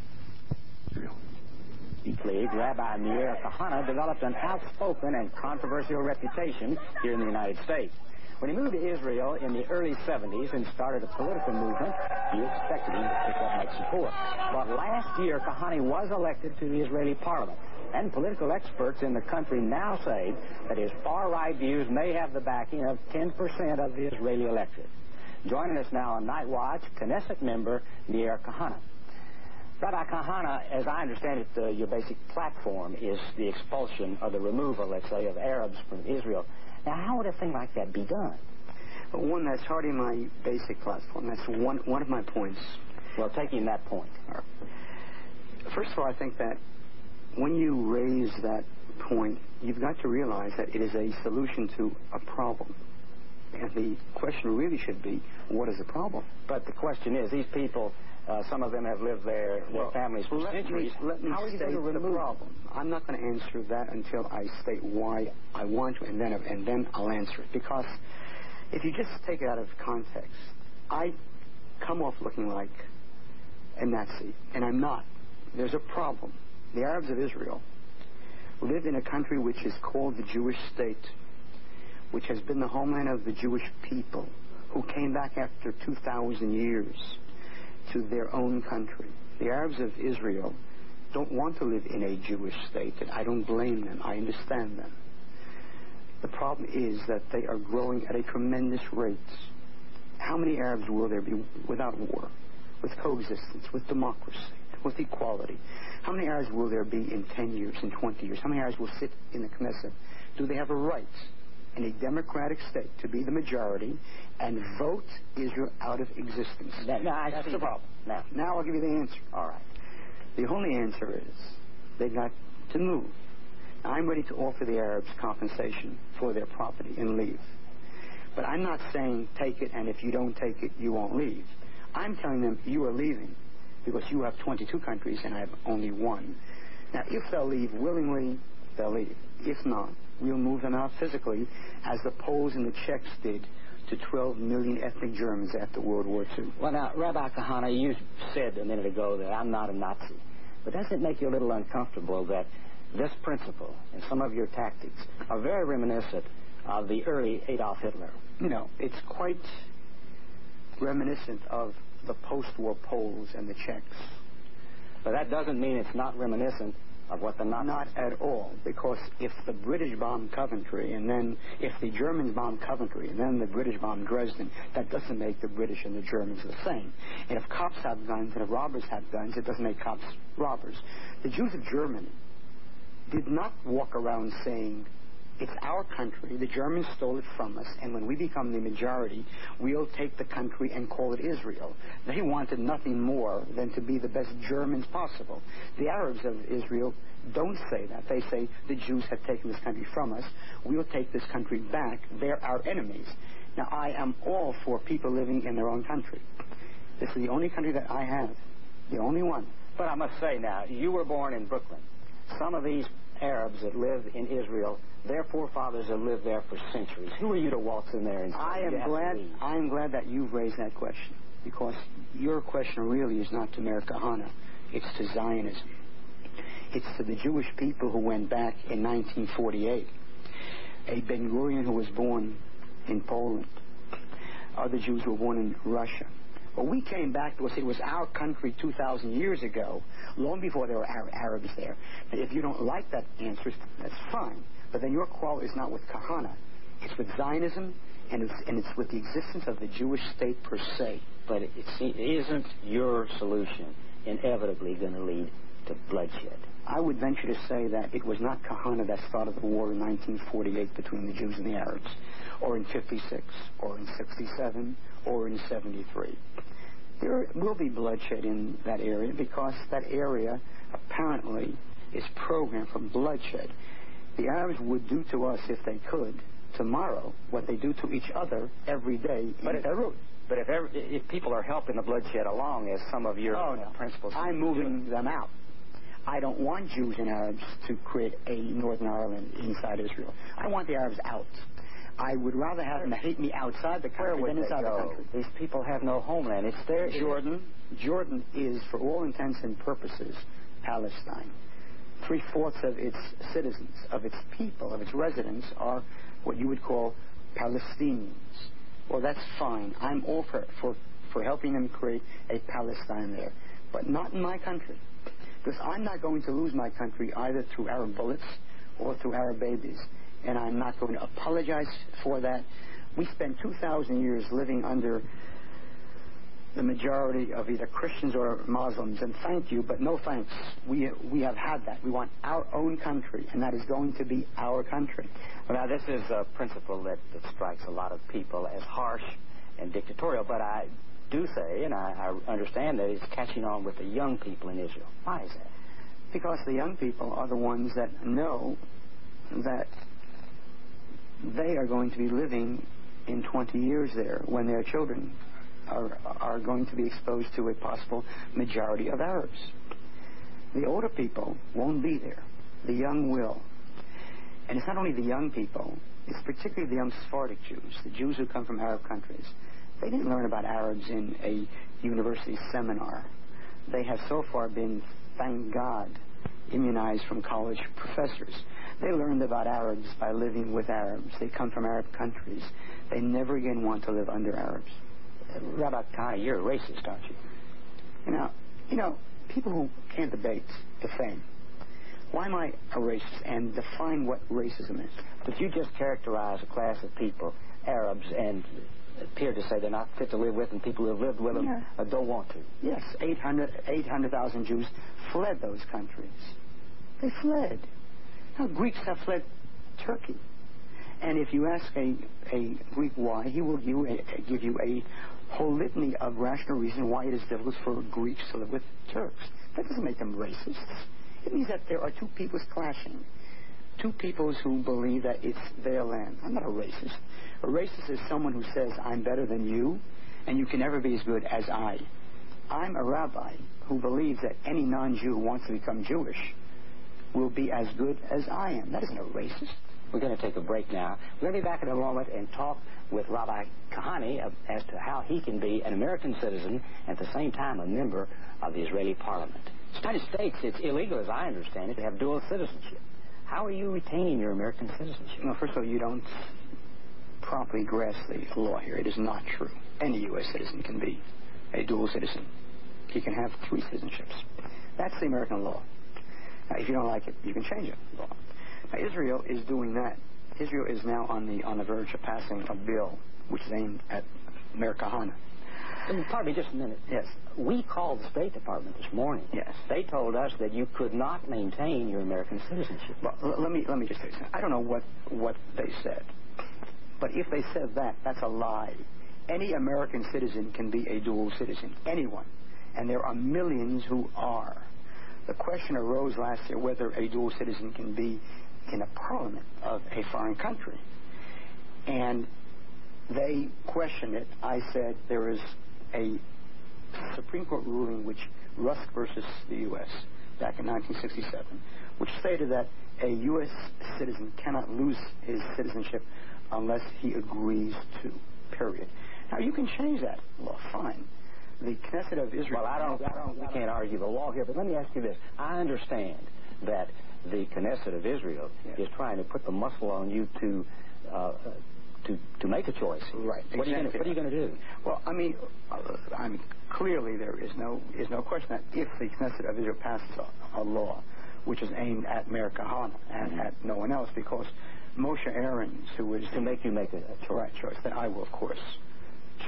Rabbi Meir Kahane developed an outspoken and controversial reputation here in the United States. When he moved to Israel in the early 70s and started a political movement, you expected him to pick up much support. But last year, Kahane was elected to the Israeli parliament, and political experts in the country now say that his far-right views may have the backing of 10% of the Israeli electorate. Joining us now on Night Watch, Knesset member Meir Kahane. Rabbi Kahane, as I understand it, your basic platform is the expulsion or the removal, let's say, of Arabs from Israel. Now, how would a thing like that be done? Well, one, that's hardly my basic platform. That's one of my points. Well, taking that point. First of all, I think that when you raise that point, you've got to realize that it is a solution to a problem. And the question really should be, what is the problem? But the question is, these people... some of them have lived there, their families for centuries. Let me state the problem. I'm not going to answer that until I state why I want to, and then I'll answer it. Because if you just take it out of context, I come off looking like a Nazi, and I'm not. There's a problem. The Arabs of Israel live in a country which is called the Jewish state, which has been the homeland of the Jewish people, who came back after 2,000 years to their own country. The Arabs of Israel don't want to live in a Jewish state, and I don't blame them. I understand them. The problem is that they are growing at a tremendous rate. How many Arabs will there be without war, with coexistence, with democracy, with equality? How many Arabs will there be in 10 years, in 20 years? How many Arabs will sit in the Knesset? Do they have a right in a democratic state to be the majority and vote Israel out of existence? That's the problem. Now I'll give you the answer. All right. The only answer is they've got to move. Now, I'm ready to offer the Arabs compensation for their property and leave. But I'm not saying take it, and if you don't take it, you won't leave. I'm telling them you are leaving because you have 22 countries and I have only one. Now, if they'll leave willingly, they'll leave. If not, we'll move them out physically, as the Poles and the Czechs did to 12 million ethnic Germans after World War II. Well, now, Rabbi Kahane, you said a minute ago that I'm not a Nazi. But doesn't it make you a little uncomfortable that this principle and some of your tactics are very reminiscent of the early Adolf Hitler? You know, it's quite reminiscent of the post-war Poles and the Czechs. But that doesn't mean it's not reminiscent of what the Nazis... Not at all, because if the British bombed Coventry, and then if the Germans bombed Coventry, and then the British bombed Dresden, that doesn't make the British and the Germans the same. And if cops have guns and if robbers have guns, it doesn't make cops robbers. The Jews of Germany did not walk around saying, it's our country, the Germans stole it from us, and when we become the majority, we'll take the country and call it Israel. They wanted nothing more than to be the best Germans possible. The Arabs of Israel don't say that. They say, the Jews have taken this country from us. We'll take this country back. They're our enemies. Now, I am all for people living in their own country. This is the only country that I have, the only one. But I must say now, you were born in Brooklyn. Some of these Arabs that live in Israel, their forefathers have lived there for centuries. Who are you to waltz in there and say, I am glad that you've raised that question, because your question really is not to Meir Kahane. It's to Zionism. It's to the Jewish people who went back in 1948. A Ben-Gurion who was born in Poland. Other Jews who were born in Russia. But we came back because it was our country 2,000 years ago, long before there were Arabs there. And if you don't like that answer, that's fine. But then your quarrel is not with Kahane. It's with Zionism, and it's with the existence of the Jewish state per se. But isn't your solution inevitably going to lead to bloodshed? I would venture to say that it was not Kahana that started the war in 1948 between the Jews and the Arabs, or in 56, or in 67, or in 73. There will be bloodshed in that area because that area apparently is programmed for bloodshed. The Arabs would do to us, if they could, tomorrow, what they do to each other every day in Beirut. But if people are helping the bloodshed along, as some of your principles... I'm moving them out. I don't want Jews and Arabs to create a Northern Ireland inside Israel. I want the Arabs out. I would rather have them hate me outside the country than inside the country. These people have no homeland. It's there. Jordan is, for all intents and purposes, Palestine. 3/4 of its citizens, of its people, of its residents are what you would call Palestinians. Well, that's fine. I'm all for helping them create a Palestine there, but not in my country. Because I'm not going to lose my country either through Arab bullets or through Arab babies. And I'm not going to apologize for that. We spent 2,000 years living under the majority of either Christians or Muslims. And thank you, but no thanks. We have had that. We want our own country, and that is going to be our country. Well, now, this is a principle that strikes a lot of people as harsh and dictatorial, but I do say, and I understand that it's catching on with the young people in Israel. Why is that? Because the young people are the ones that know that they are going to be living in 20 years there when their children are going to be exposed to a possible majority of Arabs. The older people won't be there. The young will. And it's not only the young people, it's particularly the young Sephardic Jews, the Jews who come from Arab countries. They didn't learn about Arabs in a university seminar. They have so far been, thank God, immunized from college professors. They learned about Arabs by living with Arabs. They come from Arab countries. They never again want to live under Arabs. Rabbi Kahana, you're a racist, aren't you? You know, people who can't debate defame. Why am I a racist? And define what racism is. But you just characterize a class of people, Arabs, and appear to say they're not fit to live with, and people who have lived with them don't want to. Yes, 800,000 Jews fled those countries. They fled. Now, Greeks have fled Turkey. And if you ask a Greek why, he will give you a whole litany of rational reasons why it is difficult for Greeks to live with Turks. That doesn't make them racist. It means that there are two peoples clashing. Two peoples who believe that it's their land. I'm not a racist. A racist is someone who says, I'm better than you, and you can never be as good as I. I'm a rabbi who believes that any non-Jew who wants to become Jewish will be as good as I am. That isn't a racist. We're going to take a break now. We're going to be back in a moment and talk with Rabbi Kahane as to how he can be an American citizen and at the same time a member of the Israeli parliament. In the United States, it's illegal, as I understand it, to have dual citizenship. How are you retaining your American citizenship? No, first of all, you don't properly grasp the law here. It is not true. Any U.S. citizen can be a dual citizen. He can have 3 citizenships. That's the American law. Now, if you don't like it, you can change it. Law. Now, Israel is doing that. Israel is now on the verge of passing a bill which is aimed at Meir Kahane. Pardon me just a minute. Yes. We called the State Department this morning. Yes. They told us that you could not maintain your American citizenship. Well, let me just say something. I don't know what they said. But if they said that, that's a lie. Any American citizen can be a dual citizen. Anyone. And there are millions who are. The question arose last year whether a dual citizen can be in a parliament of a foreign country. And they questioned it. I said there is a Supreme Court ruling, which Rusk versus the U.S. back in 1967, which stated that a U.S. citizen cannot lose his citizenship unless he agrees to, period. Now, you can change that law, fine. The Knesset of Israel... Well, we can't argue the law here, but let me ask you this. I understand that the Knesset of Israel is trying to put the muscle on you to make a choice. Right. What are you going to do? Well, I mean, clearly there is no question that if the Knesset of Israel passes a law which is aimed at Meir Kahane and at no one else, because Moshe Aarons, who was to make you make a choice, then I will, of course,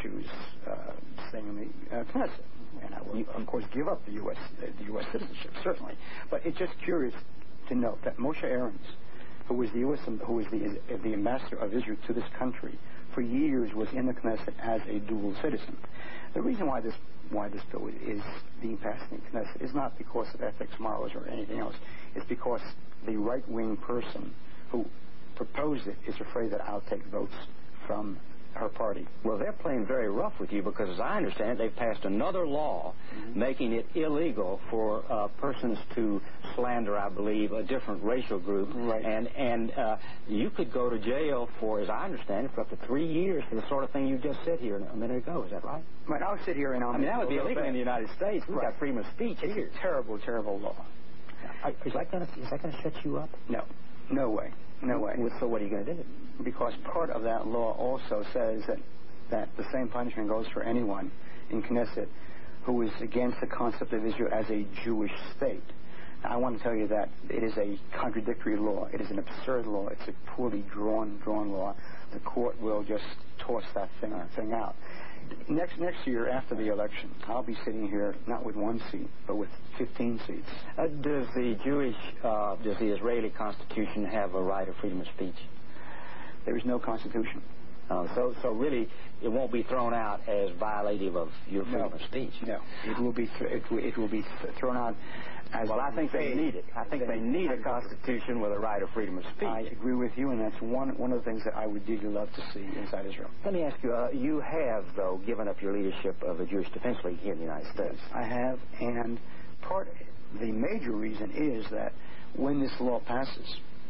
choose staying in the Knesset. And I will, of course, give up the U.S. Citizenship, certainly. But it's just curious to note that Moshe Aarons, who was the ambassador of Israel to this country, for years was in the Knesset as a dual citizen. The reason why this bill is being passed in the Knesset is not because of ethics, morals, or anything else. It's because the right-wing person who proposed it is afraid that I'll take votes from her party. Well, they're playing very rough with you because, as I understand it, they've passed another law making it illegal for persons to slander, I believe, a different racial group. Right. And you could go to jail for, as I understand it, for up to 3 years for the sort of thing you just said here a minute ago. Is that right? Right. I'll sit here and that would be illegal in the United States. We've got freedom of speech here. It's a terrible, terrible law. Is that going to shut you up? No. No way. No way. So what are you going to do? Because part of that law also says that the same punishment goes for anyone in Knesset who is against the concept of Israel as a Jewish state. Now, I want to tell you that it is a contradictory law. It is an absurd law. It's a poorly drawn law. The court will just toss that thing out. Next year, after the election, I'll be sitting here not with 1 seat, but with 15 seats. Does the Israeli Constitution have a right of freedom of speech? There is no constitution. So really, it won't be thrown out as violative of your freedom of speech. No, it will be thrown out as. Well, I think they need it. I think they need a constitution with a right of freedom of speech. I agree with you, and that's one of the things that I would dearly love to see inside Israel. Let me ask you: you have, though, given up your leadership of the Jewish Defense League here in the United States. I have, and the major reason is that when this law passes,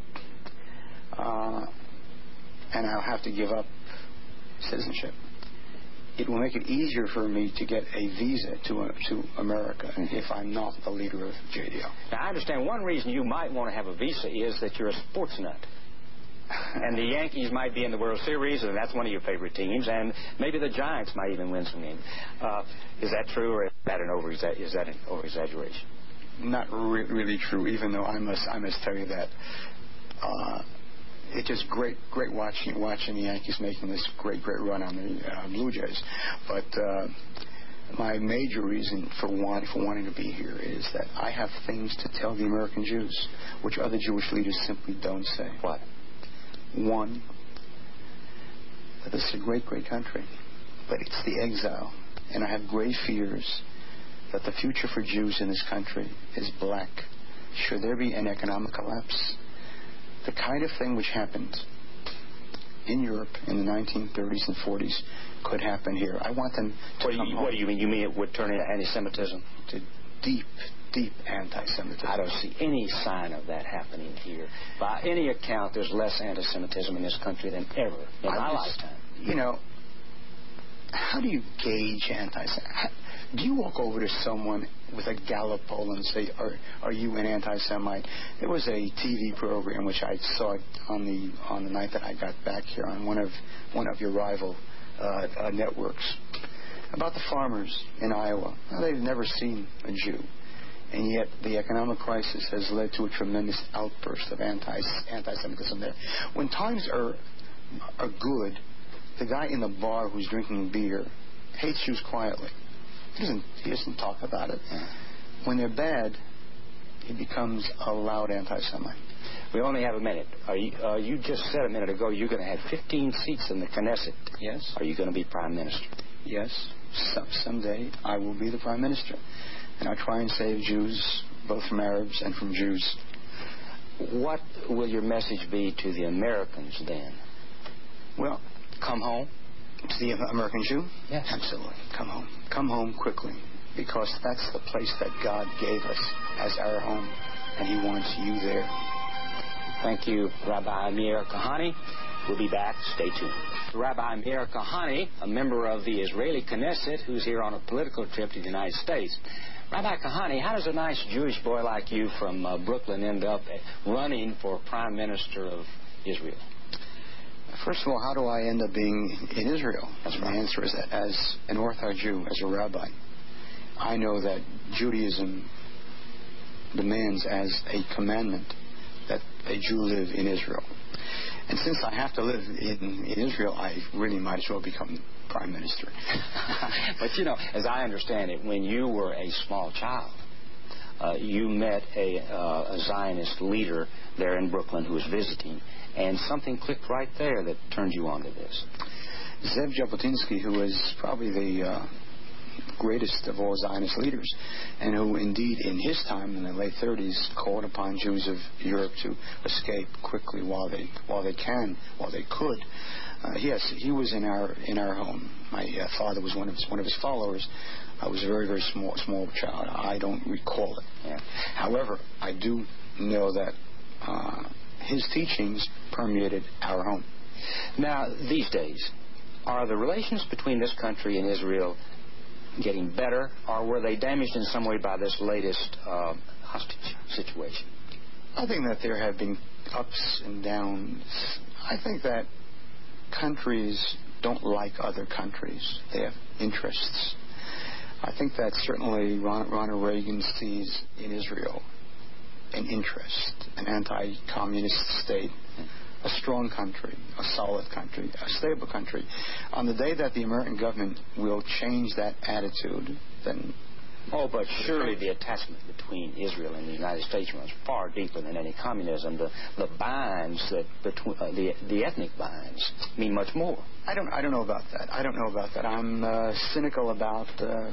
and I'll have to give up citizenship, it will make it easier for me to get a visa to America if I'm not the leader of JDL. Now, I understand one reason you might want to have a visa is that you're a sports nut. And the Yankees might be in the World Series, and that's one of your favorite teams, and maybe the Giants might even win some games. Is that true, or is that an over-exaggeration? Not really true, even though I must tell you that it's just great watching the Yankees making this great run on the Blue Jays. But my major reason for wanting to be here is that I have things to tell the American Jews, which other Jewish leaders simply don't say. What? One, that this is a great country, but it's the exile, and I have great fears that the future for Jews in this country is black. Should there be an economic collapse, the kind of thing which happened in Europe in the 1930s and 40s could happen here. I want them to What do you mean? You mean it would turn into anti-Semitism? To deep anti-Semitism. I don't see any sign of that happening here. By any account, there's less anti-Semitism in this country than ever in my lifetime. You know, how do you gauge anti-Semitism? Do you walk over to someone with a Gallup poll and say, "Are you an anti-Semite?" There was a TV program which I saw on the night that I got back here on one of your rival networks about the farmers in Iowa. Now, they've never seen a Jew, and yet the economic crisis has led to a tremendous outburst of anti-Semitism there. When times are good, the guy in the bar who's drinking beer hates Jews quietly. He doesn't talk about it. When they're bad, he becomes a loud anti-Semite. We only have a minute. You just said a minute ago you're going to have 15 seats in the Knesset. Yes. Are you going to be prime minister? Yes. Someday I will be the prime minister. And I'll try and save Jews, both from Arabs and from Jews. What will your message be to the Americans then? Well, come home. To the American Jew? Yes. Absolutely. Come home. Come home quickly, because that's the place that God gave us as our home, and He wants you there. Thank you, Rabbi Meir Kahane. We'll be back. Stay tuned. Rabbi Meir Kahane, a member of the Israeli Knesset, who's here on a political trip to the United States. Rabbi Kahane, how does a nice Jewish boy like you from Brooklyn end up running for Prime Minister of Israel? First of all, how do I end up being in Israel? That's right. My answer is that as an Orthodox Jew, as a rabbi, I know that Judaism demands as a commandment that a Jew live in Israel. And since I have to live in Israel, I really might as well become prime minister. But, you know, as I understand it, when you were a small child, you met a Zionist leader there in Brooklyn who was visiting, and something clicked right there that turned you on to this. Zev Jabotinsky, who was probably the greatest of all Zionist leaders, and who indeed in his time in the late 30s called upon Jews of Europe to escape quickly while they could. Yes, he was in our home. My father was one of his followers. I was a very, very small child. I don't recall it. Yeah. However, I do know that his teachings permeated our home. Now, these days, are the relations between this country and Israel getting better, or were they damaged in some way by this latest hostage situation? I think that there have been ups and downs. I think that countries don't like other countries. They have interests. I think that certainly Ronald Reagan sees in Israel an interest, an anti-communist state, a strong country, a solid country, a stable country. On the day that the American government will change that attitude, then... Oh, but surely the attachment between Israel and the United States runs far deeper than any communism. The binds that between the ethnic binds mean much more. I don't know about that. I'm cynical about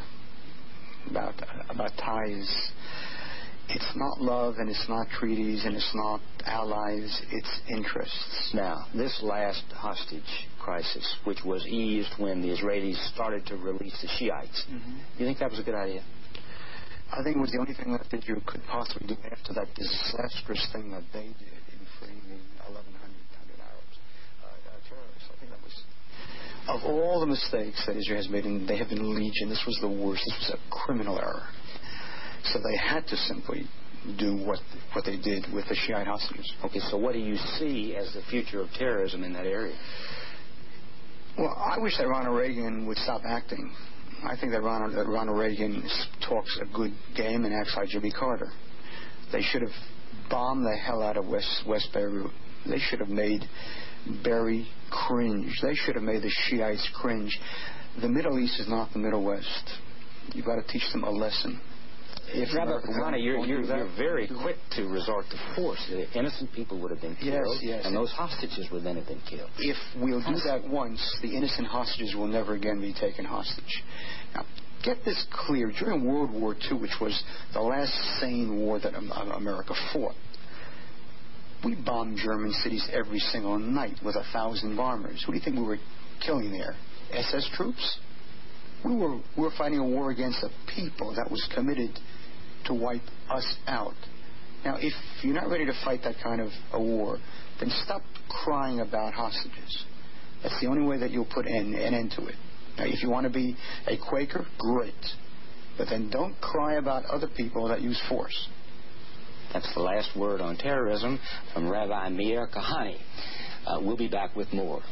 ties. It's not love, and it's not treaties, and it's not allies. It's interests. Now, this last hostage crisis, which was eased when the Israelis started to release the Shiites, do you think that was a good idea? I think it was the only thing that you could possibly do after that disastrous thing that they did in freeing the 1,100 Arabs, terrorists. I think that was, of all the mistakes that Israel has made, and they have been legion, this was the worst. This was a criminal error. So they had to simply do what they did with the Shiite hostages. Okay, so what do you see as the future of terrorism in that area? Well, I wish that Ronald Reagan would stop acting. I think that Ronald Reagan talks a good game and acts like Jimmy Carter. They should have bombed the hell out of West Beirut. They should have made Berry cringe. They should have made the Shiites cringe. The Middle East is not the Middle West. You've got to teach them a lesson. Rabbi Kahane, you're very quick to resort to force. The innocent people would have been killed, yes. And those hostages would then have been killed. If we'll do that once, the innocent hostages will never again be taken hostage. Now, get this clear. During World War II, which was the last sane war that America fought, we bombed German cities every single night with 1,000 bombers. Who do you think we were killing there? SS troops? We were fighting a war against a people that was committed to wipe us out. Now, if you're not ready to fight that kind of a war, then stop crying about hostages. That's the only way that you'll put an end to it. Now, if you want to be a Quaker, great. But then don't cry about other people that use force. That's the last word on terrorism from Rabbi Meir Kahane. We'll be back with more.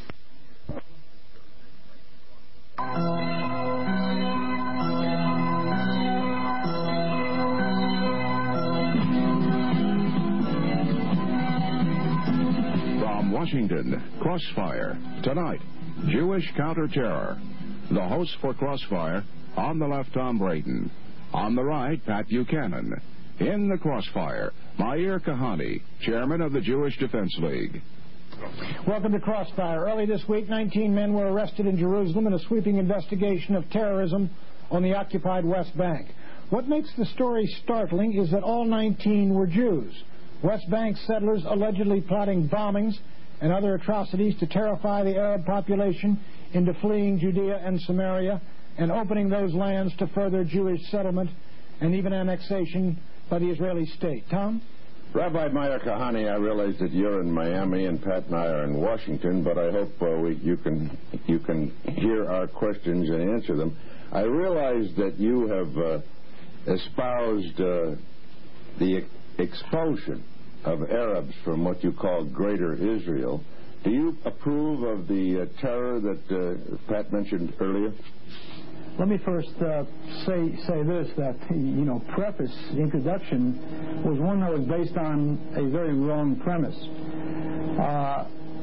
From Washington, Crossfire. Tonight, Jewish counter-terror. The host for Crossfire, on the left, Tom Brayton. On the right, Pat Buchanan. In the Crossfire, Meir Kahane, chairman of the Jewish Defense League. Welcome to Crossfire. Early this week, 19 men were arrested in Jerusalem in a sweeping investigation of terrorism on the occupied West Bank. What makes the story startling is that all 19 were Jews. West Bank settlers allegedly plotting bombings and other atrocities to terrify the Arab population into fleeing Judea and Samaria and opening those lands to further Jewish settlement and even annexation by the Israeli state. Tom? Rabbi Meir Kahane, I realize that you're in Miami and Pat and I are in Washington, but I hope you can hear our questions and answer them. I realize that you have espoused the expulsion of Arabs from what you call Greater Israel. Do you approve of the terror that Pat mentioned earlier? Let me first say this, that, preface, introduction, was one that was based on a very wrong premise.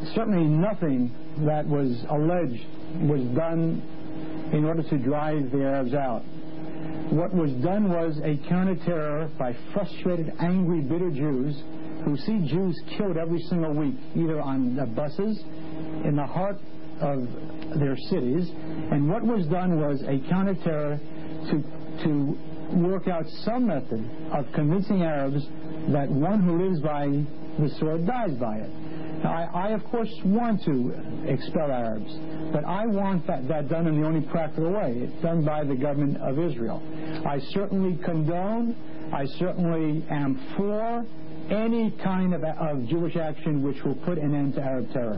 certainly nothing that was alleged was done in order to drive the Arabs out. What was done was a counter-terror by frustrated, angry, bitter Jews who see Jews killed every single week, either on the buses, in the heart of their cities. And what was done was a counter-terror to work out some method of convincing Arabs that one who lives by the sword dies by it. Now, I of course, want to expel Arabs, but I want that done in the only practical way. It's done by the government of Israel. I certainly condone, I certainly am for any kind of Jewish action which will put an end to Arab terror.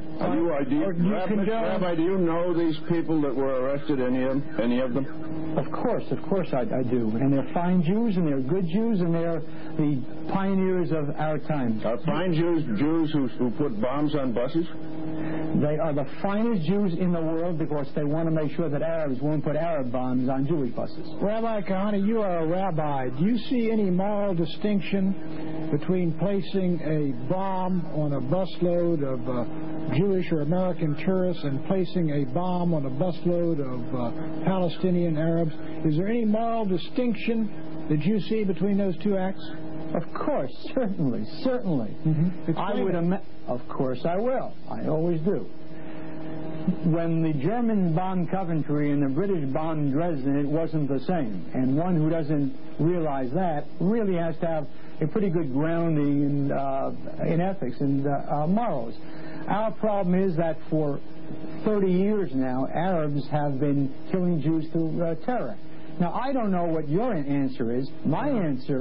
Rabbi, do you know these people that were arrested, any of them? Of course I do. And they're fine Jews, and they're good Jews, and they're the pioneers of our time. Are fine Jews who put bombs on buses? They are the finest Jews in the world because they want to make sure that Arabs won't put Arab bombs on Jewish buses. Rabbi Kahane, you are a rabbi. Do you see any moral distinction between placing a bomb on a busload of Jewish or American tourists and placing a bomb on a busload of Palestinian Arabs? Is there any moral distinction that you see between those two acts? Of course, certainly. Mm-hmm. Of course I will. I always do. When the Germans bombed Coventry and the British bombed Dresden, it wasn't the same. And one who doesn't realize that really has to have a pretty good grounding in ethics and morals. Our problem is that for 30 years now, Arabs have been killing Jews through terror. Now, I don't know what your answer is. My answer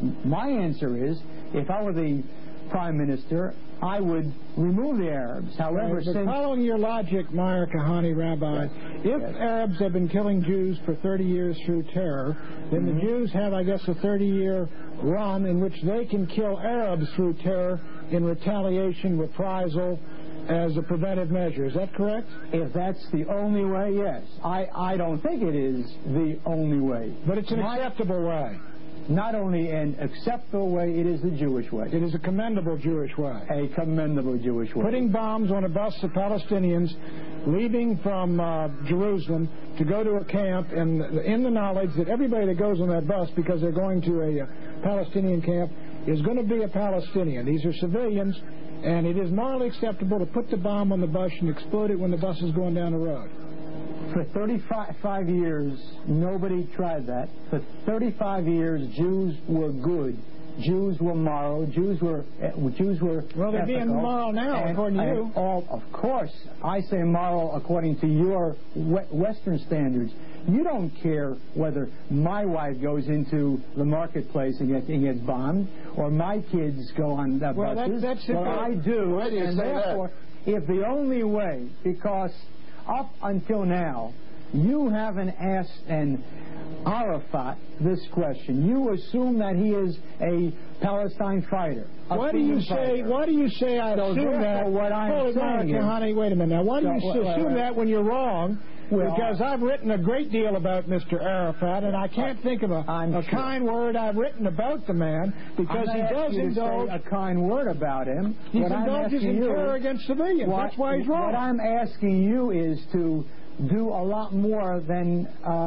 is, if I were the Prime Minister, I would remove the Arabs. However, but following your logic, Meir Kahane, Rabbi, if Arabs have been killing Jews for 30 years through terror, then the Jews have, I guess, a 30-year run in which they can kill Arabs through terror in retaliation, reprisal, as a preventive measure. Is that correct? If that's the only way, yes. I don't think it is the only way. But it's an acceptable way. Not only an acceptable way, it is the Jewish way. It is a commendable Jewish way. A commendable Jewish way. Putting bombs on a bus of Palestinians leaving from Jerusalem to go to a camp and in the knowledge that everybody that goes on that bus, because they're going to a Palestinian camp, is going to be a Palestinian. These are civilians, and it is morally acceptable to put the bomb on the bus and explode it when the bus is going down the road. For 35 years, nobody tried that. For 35 years, Jews were good. Jews were moral. Jews were well, they're being moral now, according to you. Of course, I say moral according to your Western standards. You don't care whether my wife goes into the marketplace and gets bombed, or my kids go on buses. Well, I do. Why do you and say therefore, if the only way, because up until now, you haven't asked an Arafat this question. You assume that he is a Palestine fighter. Why do you say I assume that? What I'm saying is, honey, wait a minute. Now, why do you assume that when you're wrong? Because I've written a great deal about Mr. Arafat, and I can't think of a kind word I've written about the man, because he does indulge a kind word about him. He indulges in terror against civilians. That's why he's wrong. What I'm asking you is to do a lot more than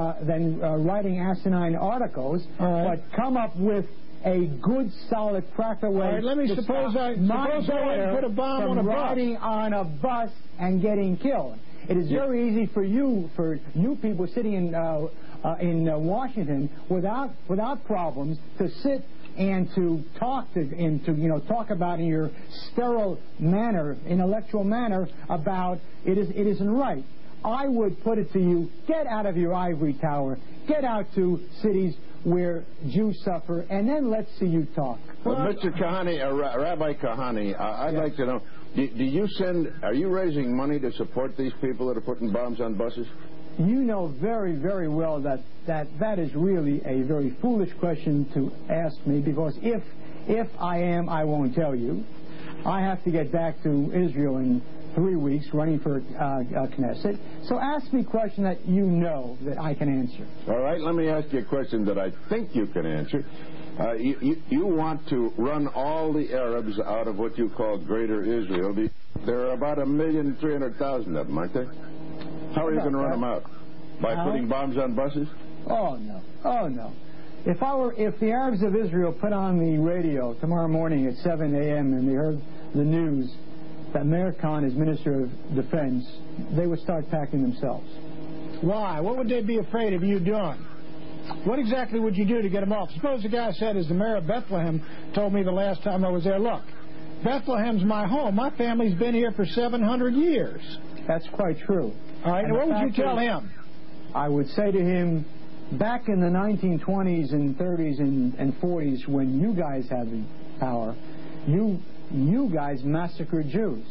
writing asinine articles, but come up with a good, solid, practical way. All right, let me suppose I put a bomb on a bus. Riding on a bus and getting killed. It is very easy for you people sitting in Washington without problems to sit and to talk about in your sterile manner, intellectual manner about it isn't right. I would put it to you: get out of your ivory tower, get out to cities where Jews suffer, and then let's see you talk. Well, Mr. Kahane, Rabbi Kahane, I'd like to know: are you raising money to support these people that are putting bombs on buses? You know very, very well that is really a very foolish question to ask me, because if I am, I won't tell you. I have to get back to Israel in 3 weeks, running for Knesset. So ask me a question that you know that I can answer. All right, let me ask you a question that I think you can answer. You want to run all the Arabs out of what you call Greater Israel. There are about 1,300,000 of them, aren't there? How are you going to run them out? By putting bombs on buses? Oh, no. Oh, no. If the Arabs of Israel put on the radio tomorrow morning at 7 a.m. and they heard the news that Meir Khan is Minister of Defense, they would start packing themselves. Why? What would they be afraid of you doing? What exactly would you do to get them off? Suppose the guy said, as the mayor of Bethlehem told me the last time I was there, look, Bethlehem's my home. My family's been here for 700 years. That's quite true. All right, and what would you tell him? I would say to him, back in the 1920s and 30s and 40s, when you guys had the power, you guys massacred Jews.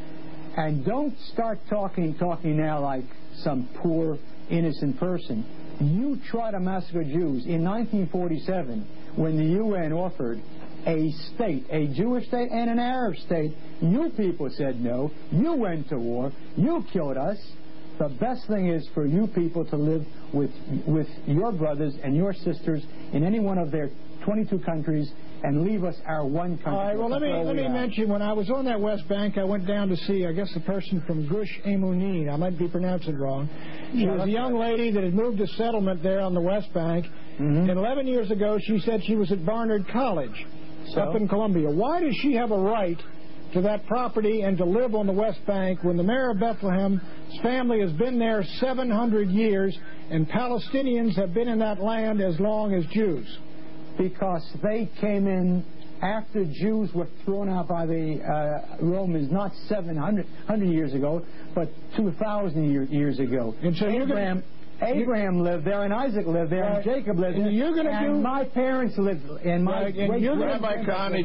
And don't start talking now like some poor, innocent person. You try to massacre Jews. In 1947, when the UN offered a state, a Jewish state and an Arab state, you people said no. You went to war. You killed us. The best thing is for you people to live with your brothers and your sisters in any one of their 22 countries and leave us our one country. All right, well, let me mention, when I was on that West Bank, I went down to see, I guess, a person from Gush Emunim. I might be pronouncing it wrong. She was a young lady that had moved to settlement there on the West Bank. And 11 years ago, she said she was at Barnard College up in Columbia. Why does she have a right to that property and to live on the West Bank when the mayor of Bethlehem's family has been there 700 years and Palestinians have been in that land as long as Jews? Because they came in after Jews were thrown out by the Romans, not 700 years ago, but 2,000 years ago. And so Abraham lived there, and Isaac lived there, and Jacob lived there. And my parents lived, and my Rabbi Kahane,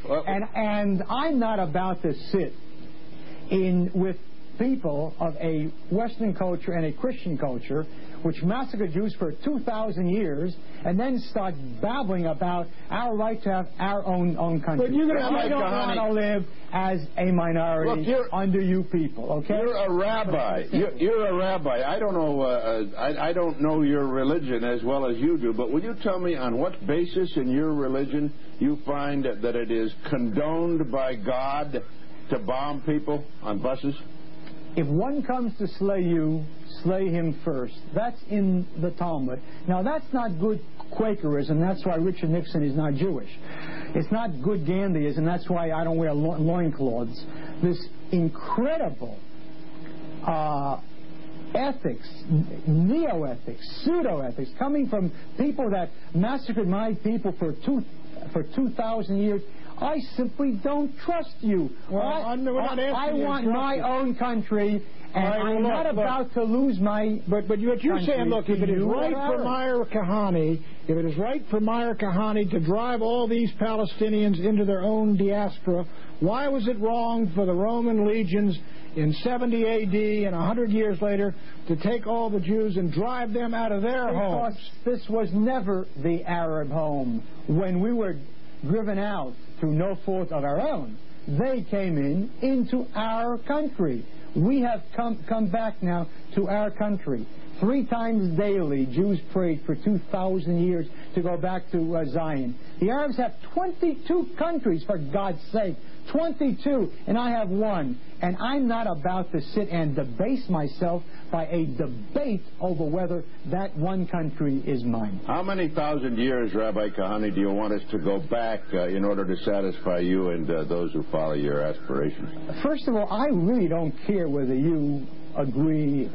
and I'm not about to sit with people of a Western culture and a Christian culture which massacred Jews for 2,000 years, and then start babbling about our right to have our own country. But you're going I don't want to live as a minority under you people, okay? You're a rabbi. You're a rabbi. I don't know. I don't know your religion as well as you do, but will you tell me on what basis in your religion you find that it is condoned by God to bomb people on buses? If one comes to slay you, slay him first. That's in the Talmud. Now, that's not good Quakerism. That's why Richard Nixon is not Jewish. It's not good Gandhiism. That's why I don't wear loincloths. This incredible ethics, neo-ethics, pseudo-ethics, coming from people that massacred my people for 2,000 years. I simply don't trust you. Well, I want my own country, and I'm not about to lose my. But what you're saying, look, if it is right for Meir Kahane, to drive all these Palestinians into their own diaspora, why was it wrong for the Roman legions in 70 A.D. and 100 years later to take all the Jews and drive them out of their homes? Because this was never the Arab home. When we were driven out through no fault of our own, they came into our country. We have come back now to our country. 3 times daily, Jews prayed for 2,000 years to go back to Zion. The Arabs have 22 countries, for God's sake. 22, and I have 1. And I'm not about to sit and debase myself by a debate over whether that one country is mine. How many thousand years, Rabbi Kahane, do you want us to go back in order to satisfy you and those who follow your aspirations? First of all, I really don't care whether you agree,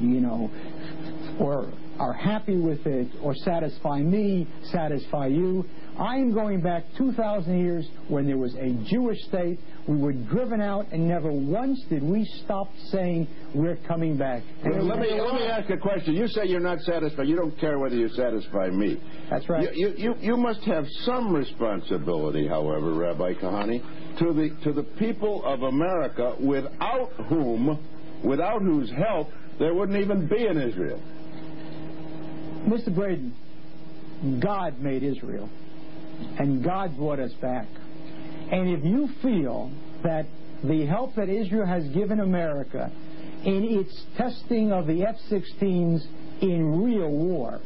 or are happy with it, or satisfy me, satisfy you. I am going back 2,000 years when there was a Jewish state. We were driven out, and never once did we stop saying we're coming back. Let me ask a question. You say you're not satisfied. You don't care whether you satisfy me. That's right. You must have some responsibility, however, Rabbi Kahane, to the people of America without whose help there wouldn't even be an Israel. Mr. Braden, God made Israel, and God brought us back. And if you feel that the help that Israel has given America in its testing of the F-16s in real war,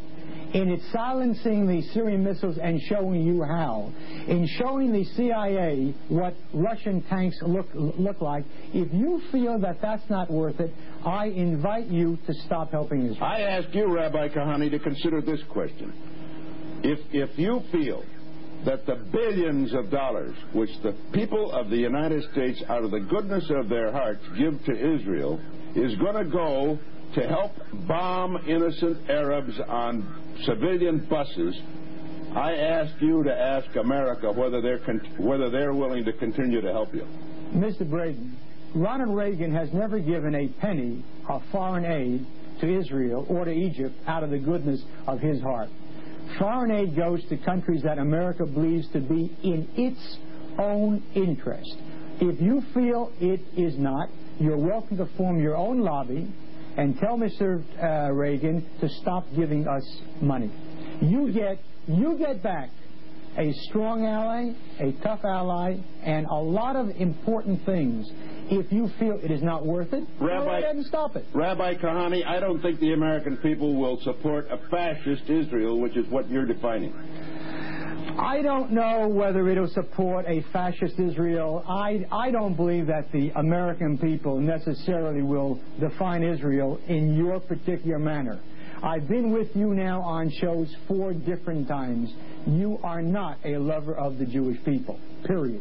in its silencing the Syrian missiles and showing you how, in showing the CIA what Russian tanks look like. If you feel that that's not worth it, I invite you to stop helping Israel. I ask you, Rabbi Kahane, to consider this question. If you feel that the billions of dollars which the people of the United States, out of the goodness of their hearts, give to Israel is going to go to help bomb innocent Arabs on civilian buses, I ask you to ask America whether they're willing to continue to help you. Mr. Braden, Ronald Reagan has never given a penny of foreign aid to Israel or to Egypt out of the goodness of his heart. Foreign aid goes to countries that America believes to be in its own interest. If you feel it is not, you're welcome to form your own lobby and tell Mr. Reagan to stop giving us money. You get back a strong ally, a tough ally, and a lot of important things. If you feel it is not worth it, go ahead and stop it. Rabbi Kahane, I don't think the American people will support a fascist Israel, which is what you're defining. I don't know whether it'll support a fascist Israel. I don't believe that the American people necessarily will define Israel in your particular manner. I've been with you now on shows 4 different times. You are not a lover of the Jewish people, period.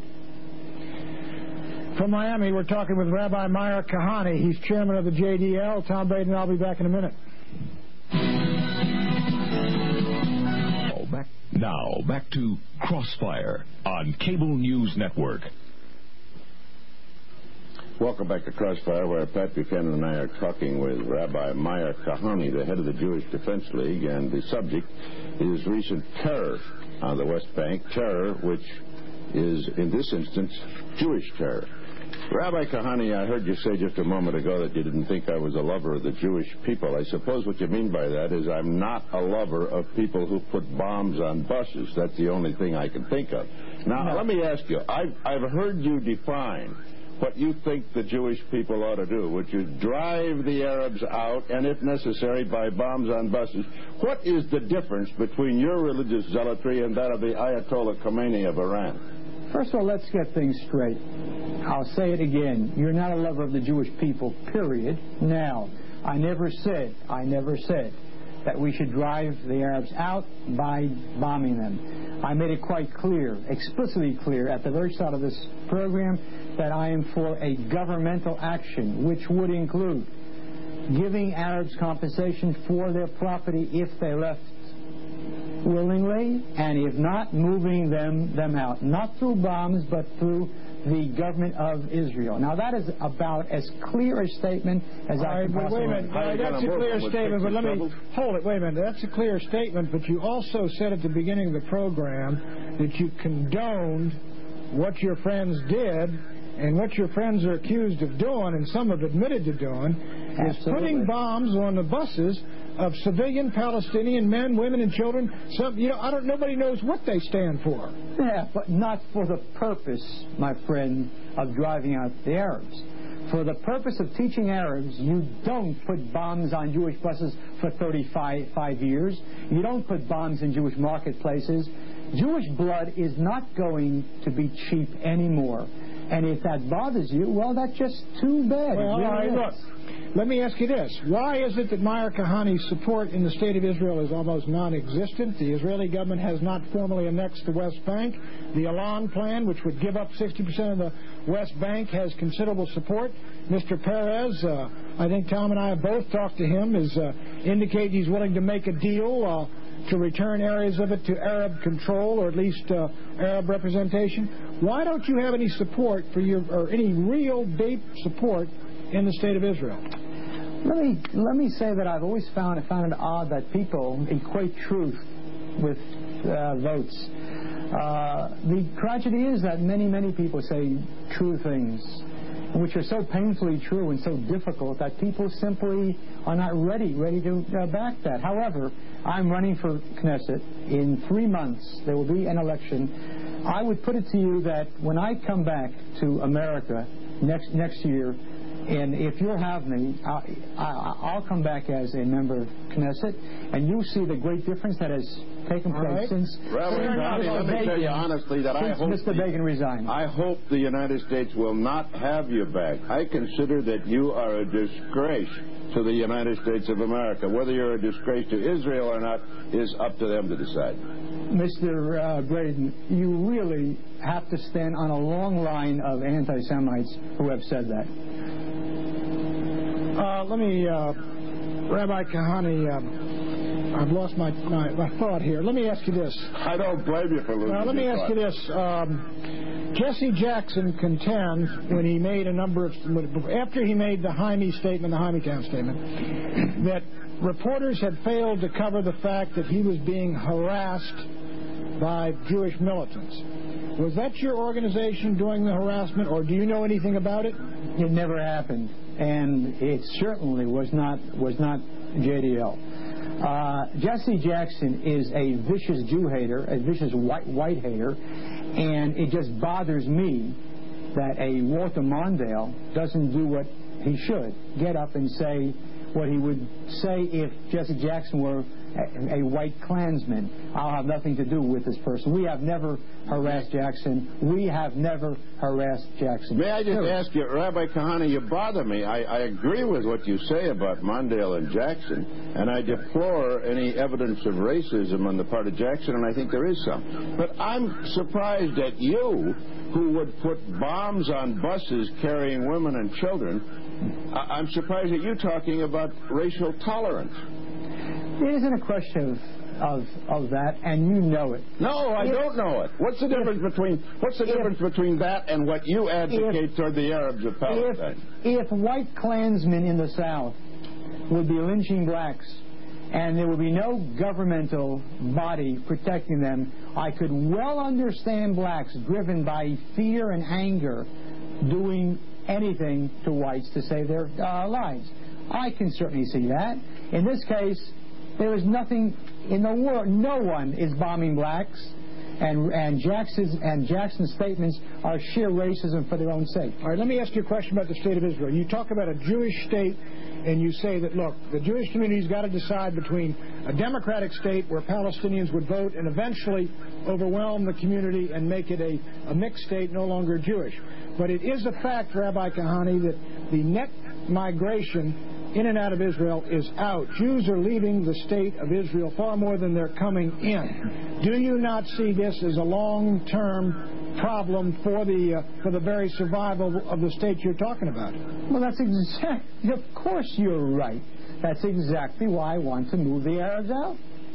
From Miami, we're talking with Rabbi Meir Kahane. He's chairman of the JDL. Tom Braden, I'll be back in a minute. Now, back to Crossfire on Cable News Network. Welcome back to Crossfire, where Pat Buchanan and I are talking with Rabbi Meir Kahane, the head of the Jewish Defense League, and the subject is recent terror on the West Bank, terror which is, in this instance, Jewish terror. Rabbi Kahane, I heard you say just a moment ago that you didn't think I was a lover of the Jewish people. I suppose what you mean by that is I'm not a lover of people who put bombs on buses. That's the only thing I can think of. Now, let me ask you, I've heard you define what you think the Jewish people ought to do, which is drive the Arabs out, and if necessary, by bombs on buses. What is the difference between your religious zealotry and that of the Ayatollah Khomeini of Iran? First of all, let's get things straight. I'll say it again. You're not a lover of the Jewish people, period. Now, I never said that we should drive the Arabs out by bombing them. I made it quite clear, explicitly clear, at the very start of this program that I am for a governmental action, which would include giving Arabs compensation for their property if they left willingly, and if not, moving them out. Not through bombs, but through the government of Israel. Now, that is about as clear a statement as I can possibly make. Wait a minute. That's a clear statement, but let me hold it. Wait a minute. That's a clear statement, but you also said at the beginning of the program that you condoned what your friends did, and what your friends are accused of doing, and some have admitted to doing, is putting bombs on the buses of civilian Palestinian men, women, and children. Nobody knows what they stand for. Yeah, but not for the purpose, my friend, of driving out the Arabs. For the purpose of teaching Arabs, you don't put bombs on Jewish buses for 35 years. You don't put bombs in Jewish marketplaces. Jewish blood is not going to be cheap anymore. And if that bothers you, well, that's just too bad. Well, all right, look. Let me ask you this. Why is it that Meir Kahane's support in the State of Israel is almost non-existent? The Israeli government has not formally annexed the West Bank. The Elan plan, which would give up 60% of the West Bank, has considerable support. Mr. Perez, I think Tom and I have both talked to him, is indicated he's willing to make a deal to return areas of it to Arab control, or at least Arab representation. Why don't you have any support for or any real deep support in the State of Israel? Let me say that I've always found it odd that people equate truth with votes. The tragedy is that many people say true things, which are so painfully true and so difficult that people simply are not ready to back that. However, I'm running for Knesset. In 3 months, there will be an election. I would put it to you that when I come back to America next year, And if you'll have me, I'll come back as a member of Knesset, and you'll see the great difference that has taken place since. Let me tell you honestly that I hope Mr. Begin resigned. I hope the United States will not have you back. I consider that you are a disgrace to the United States of America. Whether you're a disgrace to Israel or not is up to them to decide. Mr. Braden, you really have to stand on a long line of anti-Semites who have said that. Let me, Rabbi Kahane, I've lost my thought here. Let me ask you this. I don't blame you for losing let me ask you this. Jesse Jackson contends when he made after he made the Jaime statement, the Jaimetown statement, that reporters had failed to cover the fact that he was being harassed by Jewish militants. Was that your organization doing the harassment, or do you know anything about it? It never happened, and it certainly was not JDL. Jesse Jackson is a vicious Jew hater, a vicious white hater, and it just bothers me that a Walter Mondale doesn't do what he should, get up and say what he would say if Jesse Jackson were a white Klansman. I'll have nothing to do with this person. We have never harassed Jackson. We have never harassed Jackson. May I just ask you, Rabbi Kahane, you bother me. I agree with what you say about Mondale and Jackson, and I deplore any evidence of racism on the part of Jackson, and I think there is some. But I'm surprised at you, who would put bombs on buses carrying women and children. I'm surprised at you talking about racial tolerance. It isn't a question of that, and you know it. No, I don't know it. What's the difference between that and what you advocate toward the Arabs of Palestine? If white Klansmen in the South would be lynching blacks, and there would be no governmental body protecting them, I could well understand blacks driven by fear and anger doing anything to whites to save their lives. I can certainly see that. In this case, there is nothing in the world. No one is bombing blacks, and Jackson's statements are sheer racism for their own sake. All right, let me ask you a question about the state of Israel. You talk about a Jewish state, and you say that, look, the Jewish community's got to decide between a democratic state where Palestinians would vote and eventually overwhelm the community and make it a mixed state, no longer Jewish. But it is a fact, Rabbi Kahane, that the net migration in and out of Israel is out. Jews are leaving the state of Israel far more than they're coming in. Do you not see this as a long-term problem for the very survival of the state you're talking about? Well, that's exactly. Of course, you're right. That's exactly why I want to move the Arabs out.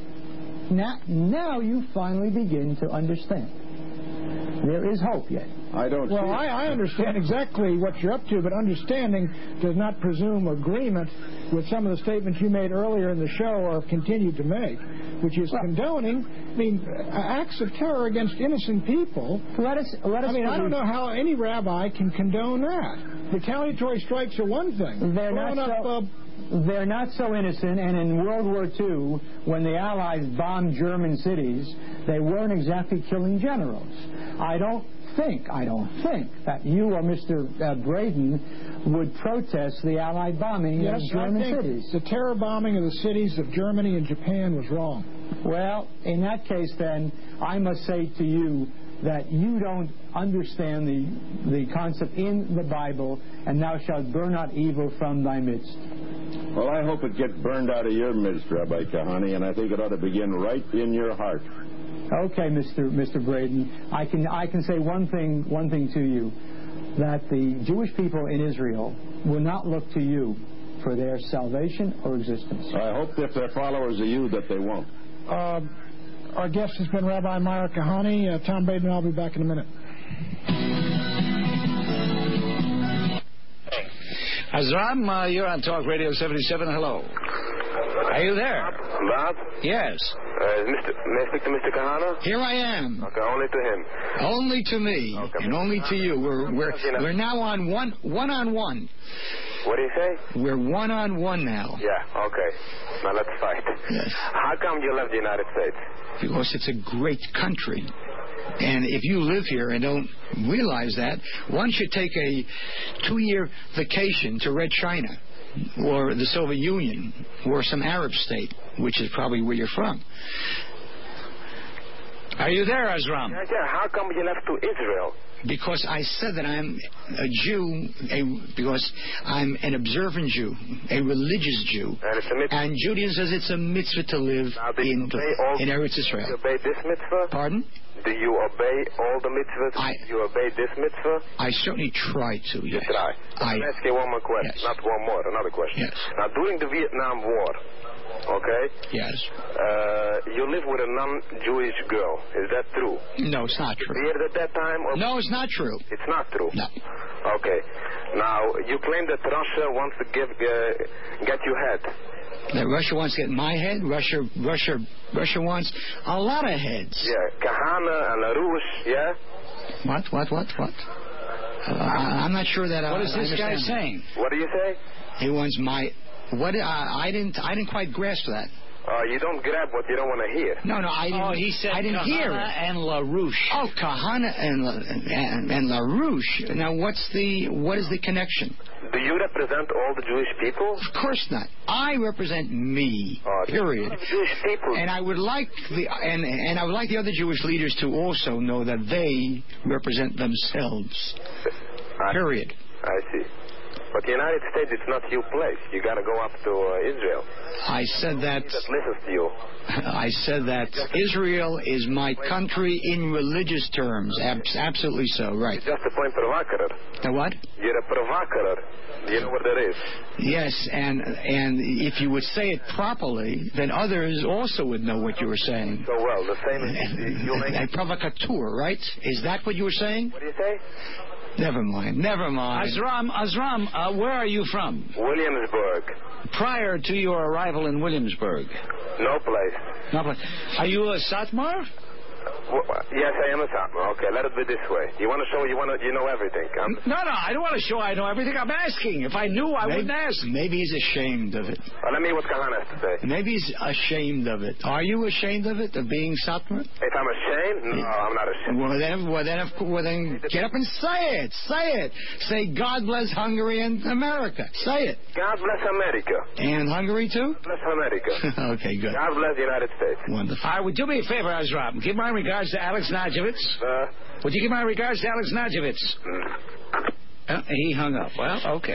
Now you finally begin to understand. There is hope yet. I don't see it. I understand exactly what you're up to, but understanding does not presume agreement with some of the statements you made earlier in the show or have continued to make, which is condoning, acts of terror against innocent people. Let us I don't know how any rabbi can condone that. Retaliatory strikes are one thing. They're not so innocent, and in World War II, when the Allies bombed German cities, they weren't exactly killing generals. I don't think that you or Mr. Braden would protest the Allied bombing of German cities. The terror bombing of the cities of Germany and Japan was wrong. Well, in that case, then, I must say to you that you don't understand the concept in the Bible, and thou shalt burn out evil from thy midst. Well, I hope it gets burned out of your midst, Rabbi Kahane, and I think it ought to begin right in your heart. Okay, Mr. Braden, I can say one thing to you, that the Jewish people in Israel will not look to you for their salvation or existence. I hope if they're followers of you that they won't. Our guest has been Rabbi Meir Kahane. Tom Braden, I'll be back in a minute. Azram, you're on Talk Radio 77. Hello. Are you there? Bob? Yes. May I speak to Mr. Kahane? Here I am. Okay, only to him. Only to me, okay, and only to you. We're now on one-on-one. What do you say? We're one-on-one now. Yeah, okay. Now let's fight. Yes. How come you left the United States? Because it's a great country. And if you live here and don't realize that, one should take a 2-year vacation to Red China or the Soviet Union or some Arab state, which is probably where you're from. Are you there, Azram? Yeah, how come you left to Israel? Because I said that I'm a Jew, because I'm an observant Jew, a religious Jew. And Judaism says it's a mitzvah to live in Eretz Israel. Do you obey this mitzvah? Pardon? Do you obey all the mitzvahs? Do you obey this mitzvah? I certainly try to, yes. You try. Let me ask you one more question. Yes. Not one more, another question. Yes. Now, during the Vietnam War, okay? Yes. You live with a non-Jewish girl. Is that true? No, it's not true. Married at that time? Or no, it's not true. It's not true? No. Okay. Now, you claim that Russia wants to get your head. That Russia wants to get my head? Russia wants a lot of heads. Yeah, Kahana and LaRouche, yeah? What? I'm not sure that What is this guy saying? What do you say? He wants my... What? I didn't quite grasp that. You don't grab what you don't want to hear. No, I didn't. Oh, he said I didn't Kahana hear it. and LaRouche. Oh, Kahana and LaRouche. Now, what is the connection? Do you represent all the Jewish people? Of course not. I represent me. Period. Jewish people. And I would like the other Jewish leaders to also know that they represent themselves. Period. I see. But the United States, it's not your place. You got to go up to Israel. I said that. That listens to you. I said that Israel is my country in religious terms. Absolutely so, right. You're just a plain provocateur. The what? You're a provocateur. Do you know what that is? Yes, and if you would say it properly, then others also would know what you were saying. So well, the same as a provocateur, right? Is that what you were saying? What do you say? Never mind. Azram, where are you from? Williamsburg. Prior to your arrival in Williamsburg? No place. Are you a Satmar? Yes, I am a Satmar. Okay, let it be this way. You want to show you know everything. No, I don't want to show I know everything. I'm asking. If I knew, I wouldn't ask. Maybe he's ashamed of it. Let me hear what Kahana has to say. Maybe he's ashamed of it. Are you ashamed of it, of being Satmar? If I'm ashamed? No, I'm not ashamed. Well, then get up and say it. Say it. Say, God bless Hungary and America. Say it. God bless America. And Hungary, too? God bless America. Okay, good. God bless the United States. Wonderful. All right, would you do me a favor, Azram? Give my regards to Alex Najewitz. Would you give my regards to Alex Najewitz? He hung up. Well, okay.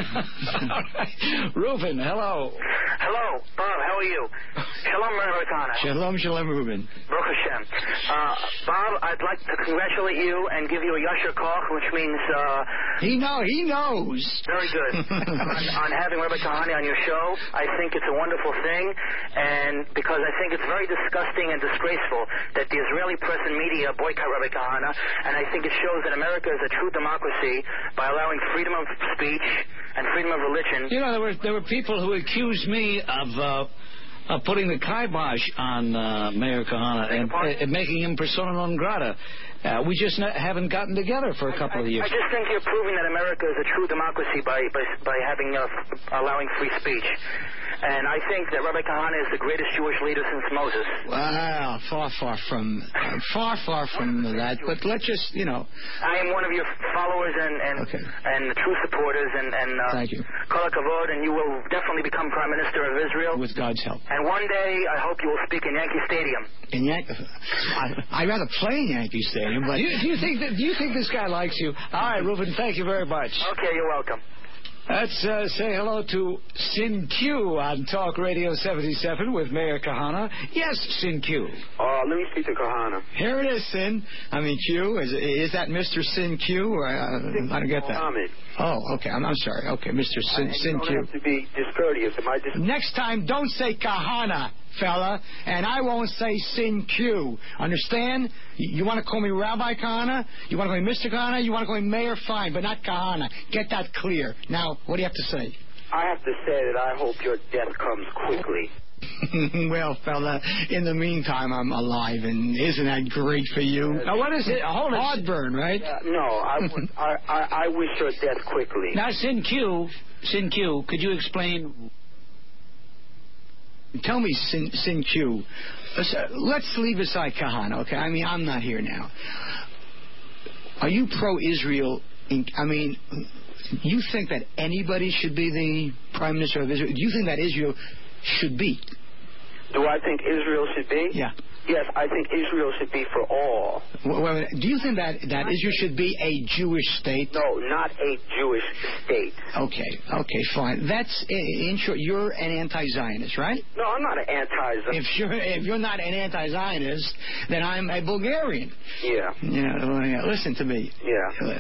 Reuven, hello. Hello, Bob. How are you? Shalom, Rabbi Shalom, Reuven. Baruch Hashem. Bob, I'd like to congratulate you and give you a Yasher Koch, which means... He knows. Very good. on having Rabbi Kahane on your show. I think it's a wonderful thing, and because I think it's very disgusting and disgraceful that the Israeli press and media boycott Rabbi Kahane, and I think it shows that America is a true democracy by allowing freedom of speech and freedom of religion. You know, there were people who accused me of putting the kibosh on Mayor Kahane and making him persona non grata. We just haven't gotten together for a couple of years. I just think you're proving that America is a true democracy by having allowing free speech. And I think that Rabbi Kahane is the greatest Jewish leader since Moses. Wow, far from that. But let's just, I am one of your followers and true supporters. And thank you. Kol HaKavod, and you will definitely become Prime Minister of Israel. With God's help. And one day, I hope you will speak in Yankee Stadium. I'd rather play in Yankee Stadium, but... Do you think this guy likes you? All right, Reuven, thank you very much. Okay, you're welcome. Let's say hello to Sin Q on Talk Radio 77 with Mayor Kahane. Yes, Sin Q. Let me speak to Kahane. Here it is, Sin. I mean, Q. Is that Mr. Sin Q? Or, I don't get that. Mohammed. Oh, okay. I'm sorry. Okay, Mr. Sin Q. You don't have to be discourteous. Next time, don't say Kahane, fella, and I won't say Sin Q. Understand? You want to call me Rabbi Kahane? You want to call me Mr. Kahane? You want to call me Mayor? Fine, but not Kahane. Get that clear. Now, what do you have to say? I have to say that I hope your death comes quickly. Well, fella, in the meantime, I'm alive, and isn't that great for you? Now, what is it? Hold on. Heartburn, right? No, I wish your death quickly. Now, Sin Q, could you explain tell me, Sin Q. Let's leave aside Kahana, okay? I mean, I'm not here now. Are you pro-Israel? I mean, you think that anybody should be the Prime Minister of Israel? Do you think that Israel should be? Do I think Israel should be? Yeah. Yes, I think Israel should be for all. Well, do you think that Israel should be a Jewish state? No, not a Jewish state. Okay, fine. That's, in short, you're an anti-Zionist, right? No, I'm not an anti-Zionist. If you're not an anti-Zionist, then I'm a Bulgarian. Yeah. Yeah. Listen to me. Yeah.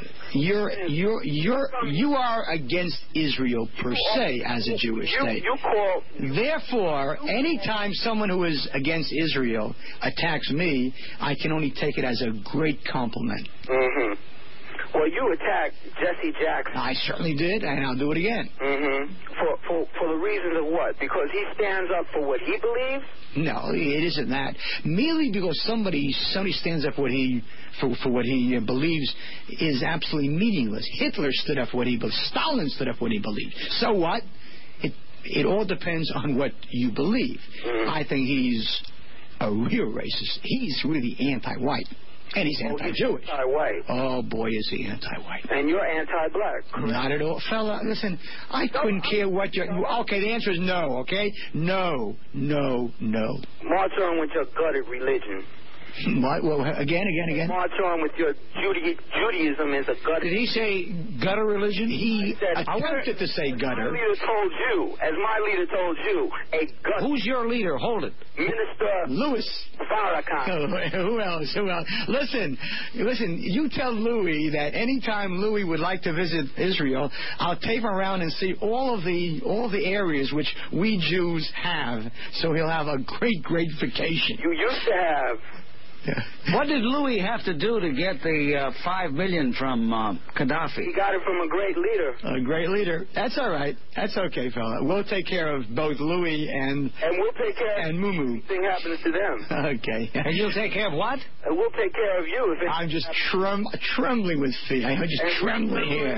You are against Israel per se as a Jewish state. Therefore, anytime someone who is against Israel attacks me, I can only take it as a great compliment. Mm-hmm. Well, you attacked Jesse Jackson. I certainly did, and I'll do it again. Mm-hmm. For the reasons of what? Because he stands up for what he believes? No, it isn't that. Merely because somebody stands up for what he believes is absolutely meaningless. Hitler stood up for what he believed. Stalin stood up for what he believed. So what? It all depends on what you believe. Mm-hmm. I think he's a real racist. He's really anti-white. And he's anti-Jewish. He's anti-white. Oh, boy, is he anti-white. And you're anti-black, correct? Not at all. Fella, listen, I couldn't care what you're... Okay, the answer is no, okay? No. March on with your gutted religion. What? Well, again. March on with your Judaism is a gutter. Did he say gutter religion? He attempted to say gutter. As my leader told you, a gutter. Who's your leader? Hold it. Minister Louis Farrakhan. Who else? Listen, you tell Louis that anytime Louis would like to visit Israel, I'll take him around and see all of the areas which we Jews have, so he'll have a great vacation. You used to have. Yeah. What did Louis have to do to get the $5 million from Gaddafi? He got it from a great leader. A great leader. That's all right. That's okay, fella. We'll take care of both Louis and we'll take care and Mumu. If anything happens to them. Okay. And you'll take care of what? We'll take care of you. I'm just trembling with fear. I'm just trembling here.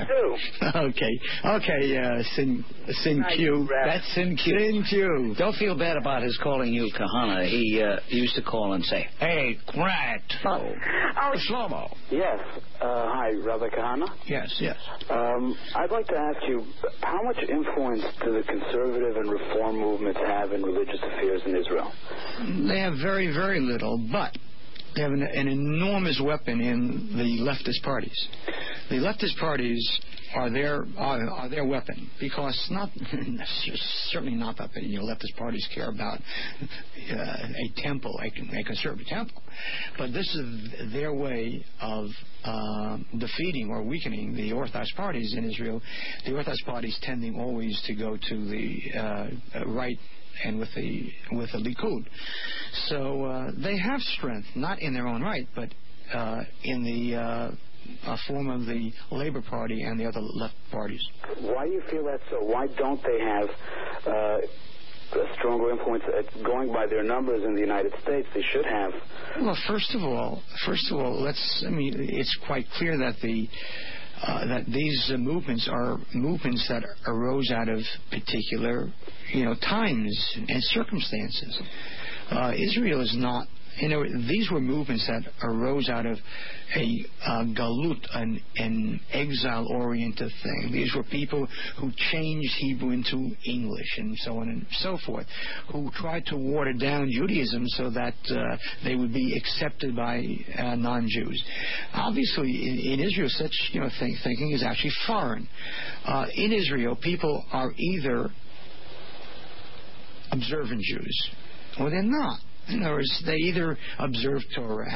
Okay, Sin Q. That's Sin Q. Sin Q. Don't feel bad about his calling you Kahana. He used to call and say, "Hey, Grant." Oh, Shlomo. Yes. Hi, Rabbi Kahana. Yes. I'd like to ask you, how much influence do the conservative and reform movements have in religious affairs in Israel? They have very, very little, but they have an enormous weapon in the leftist parties. The leftist parties are their weapon, because certainly not that the leftist parties care about a temple, a conservative temple, but this is their way of defeating or weakening the Orthodox parties in Israel. The Orthodox parties tending always to go to the right and with the Likud. So they have strength, not in their own right, but in the form of the Labor Party and the other left parties. Why do you feel that so? Why don't they have a stronger influence? Going by their numbers in the United States, they should have. Well, first of all, it's quite clear that that these movements are movements that arose out of particular, times and circumstances. Israel is not. These were movements that arose out of a galut, an exile-oriented thing. These were people who changed Hebrew into English and so on and so forth, who tried to water down Judaism so that they would be accepted by non-Jews. Obviously, in Israel, such thinking is actually foreign. In Israel, people are either observant Jews or they're not. In other words, they either observe Torah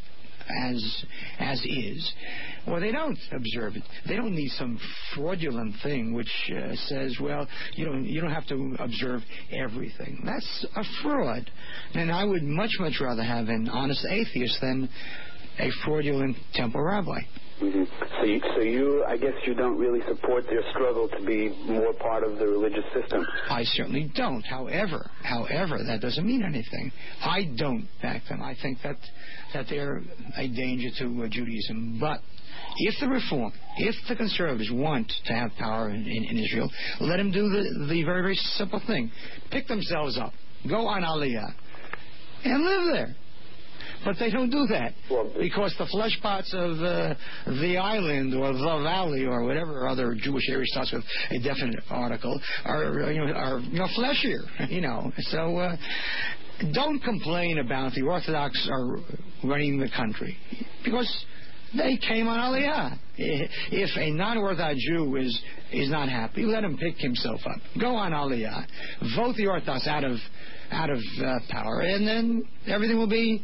as is, or they don't observe it. They don't need some fraudulent thing which says, well, you don't have to observe everything. That's a fraud. And I would much rather have an honest atheist than a fraudulent temple rabbi. Mm-hmm. So I guess you don't really support their struggle to be more part of the religious system. I certainly don't. However, that doesn't mean anything. I don't back them. I think that they're a danger to Judaism. But if the conservatives want to have power in Israel, let them do the very, very simple thing. Pick themselves up. go on Aliyah and live there. But they don't do that because the flesh pots of the island or the valley or whatever other Jewish area starts with a definite article are fleshier, So don't complain about the Orthodox are running the country because they came on Aliyah. If a non-Orthodox Jew is not happy, let him pick himself up. Go on Aliyah. Vote the Orthodox out of power, and then everything will be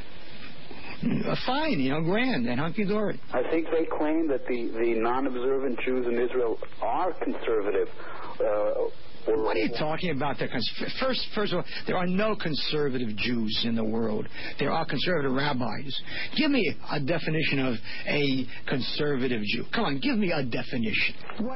fine, grand and hunky-dory. I think they claim that the non-observant Jews in Israel are conservative. What are you talking about? First of all, there are no conservative Jews in the world. There are conservative rabbis. Give me a definition of a conservative Jew. Come on, give me a definition. What?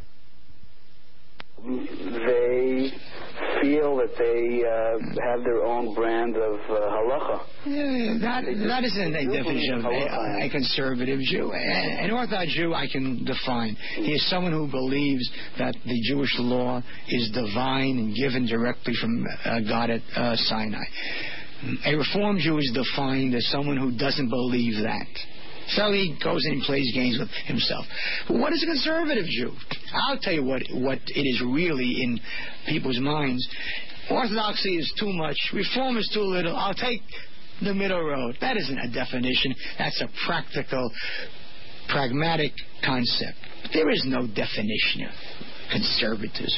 They feel that they have their own brand of halacha. That isn't a definition of a conservative Jew. An Orthodox Jew I can define. He is someone who believes that the Jewish law is divine and given directly from God at Sinai. A Reformed Jew is defined as someone who doesn't believe that. So he goes and he plays games with himself. But what is a conservative Jew? I'll tell you what it is really in people's minds. Orthodoxy is too much. Reform is too little. I'll take the middle road. That isn't a definition. That's a practical, pragmatic concept. There is no definition of conservatism.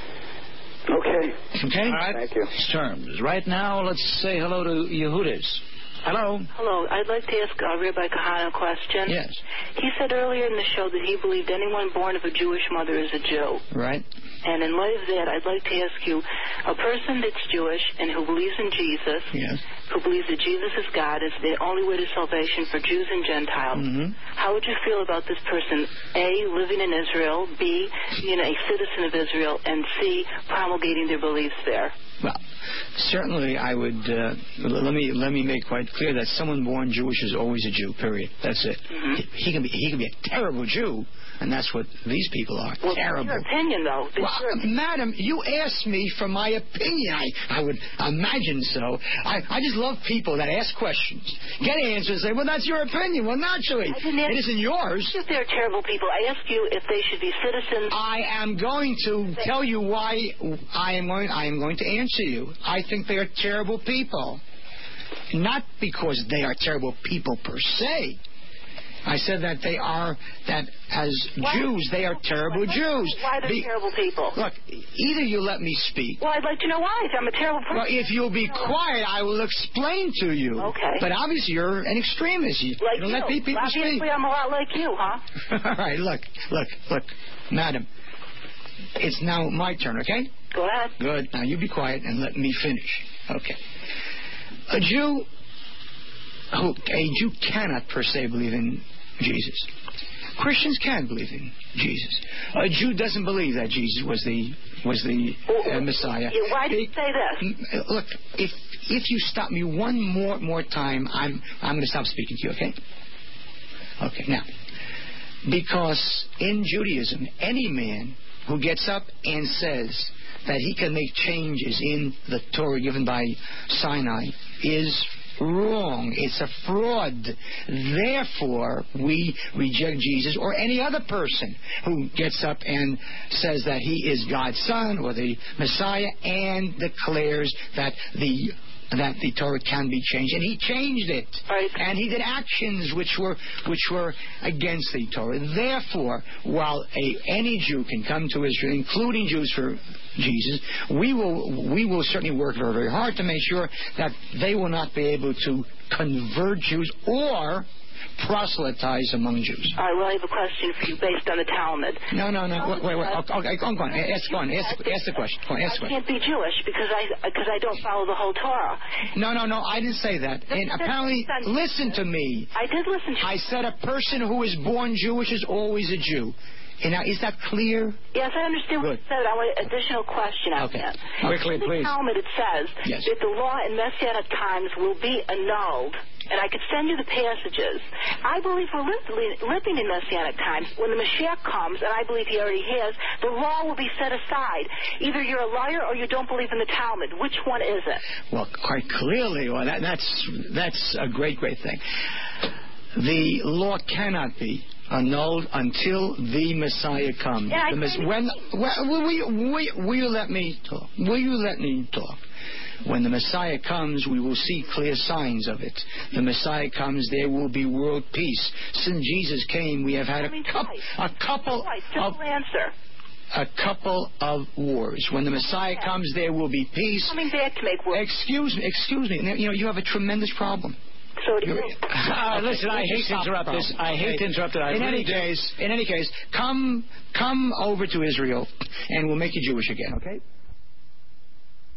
Okay. All right. Thank you. Terms. Right now, let's say hello to Yehudis. Hello. Hello. I'd like to ask Rabbi Kahana a question. Yes. He said earlier in the show that he believed anyone born of a Jewish mother is a Jew. Right. And in light of that, I'd like to ask you, a person that's Jewish and who believes in Jesus, who believes that Jesus is God, is the only way to salvation for Jews and Gentiles, how would you feel about this person, A, living in Israel, B, being a citizen of Israel, and C, promulgating their beliefs there? Well, certainly I would, let me make quite clear that someone born Jewish is always a Jew, period. That's it. He can be a terrible Jew, and that's what these people are. Well, terrible. Your opinion, though. Madam, you asked me for my opinion. I would imagine so. I just love people that ask questions, get answers, and say, well, that's your opinion. Well, naturally, it isn't yours. If they're terrible people, I asked you if they should be citizens. I am going to tell you why I am going to answer you. I think they are terrible people. Not because they are terrible people per se. I said that as Jews, they are terrible Jews. Why are they terrible people? Look, either you let me speak. Well, I'd like to know why. If I'm a terrible person. Well, if you'll be quiet, I will explain to you. Okay. But obviously, you're an extremist. You don't let people obviously, speak. I'm a lot like you, huh? All right, look, madam. It's now my turn, okay? Go ahead. Good. Now you be quiet and let me finish. Okay. A Jew cannot per se believe in Jesus. Christians can believe in Jesus. A Jew doesn't believe that Jesus was the Messiah. Why did you say this? Look, if you stop me one more time, I'm going to stop speaking to you. Okay? Okay. Now, because in Judaism, any man who gets up and says that he can make changes in the Torah given by Sinai is wrong. It's a fraud. Therefore, we reject Jesus or any other person who gets up and says that he is God's son or the Messiah and declares that the Torah can be changed, and he changed it, and he did actions which were against the Torah. Therefore, while any Jew can come to Israel, including Jews for Jesus, we will certainly work very, very hard to make sure that they will not be able to convert Jews or proselytize among Jews. All right, well, I have a question for you based on the Talmud. No. Wait. Okay, go on. Ask the question. I can't be Jewish because I don't follow the whole Torah. No. I didn't say that. And apparently, listen to me. I did listen to you. I said a person who is born Jewish is always a Jew. And now, is that clear? Yes, I understand what you said. I want an additional question on that. Quickly, please. In the Talmud, it says that the law in Messianic times will be annulled and I could send you the passages. I believe we're living in Messianic times. When the Mashiach comes, and I believe he already has, the law will be set aside. Either you're a liar or you don't believe in the Talmud. Which one is it? Well, quite clearly, that's a great thing. The law cannot be annulled until the Messiah comes. Yeah, Will you let me talk? Will you let me talk? When the Messiah comes, we will see clear signs of it. The Messiah comes, there will be world peace. Since Jesus came, we have had a couple of wars. When the Messiah comes, there will be peace. Coming back to make war. Excuse me. You have a tremendous problem. So do you. Listen, I hate to interrupt this. In any case, come over to Israel, and we'll make you Jewish again. Okay.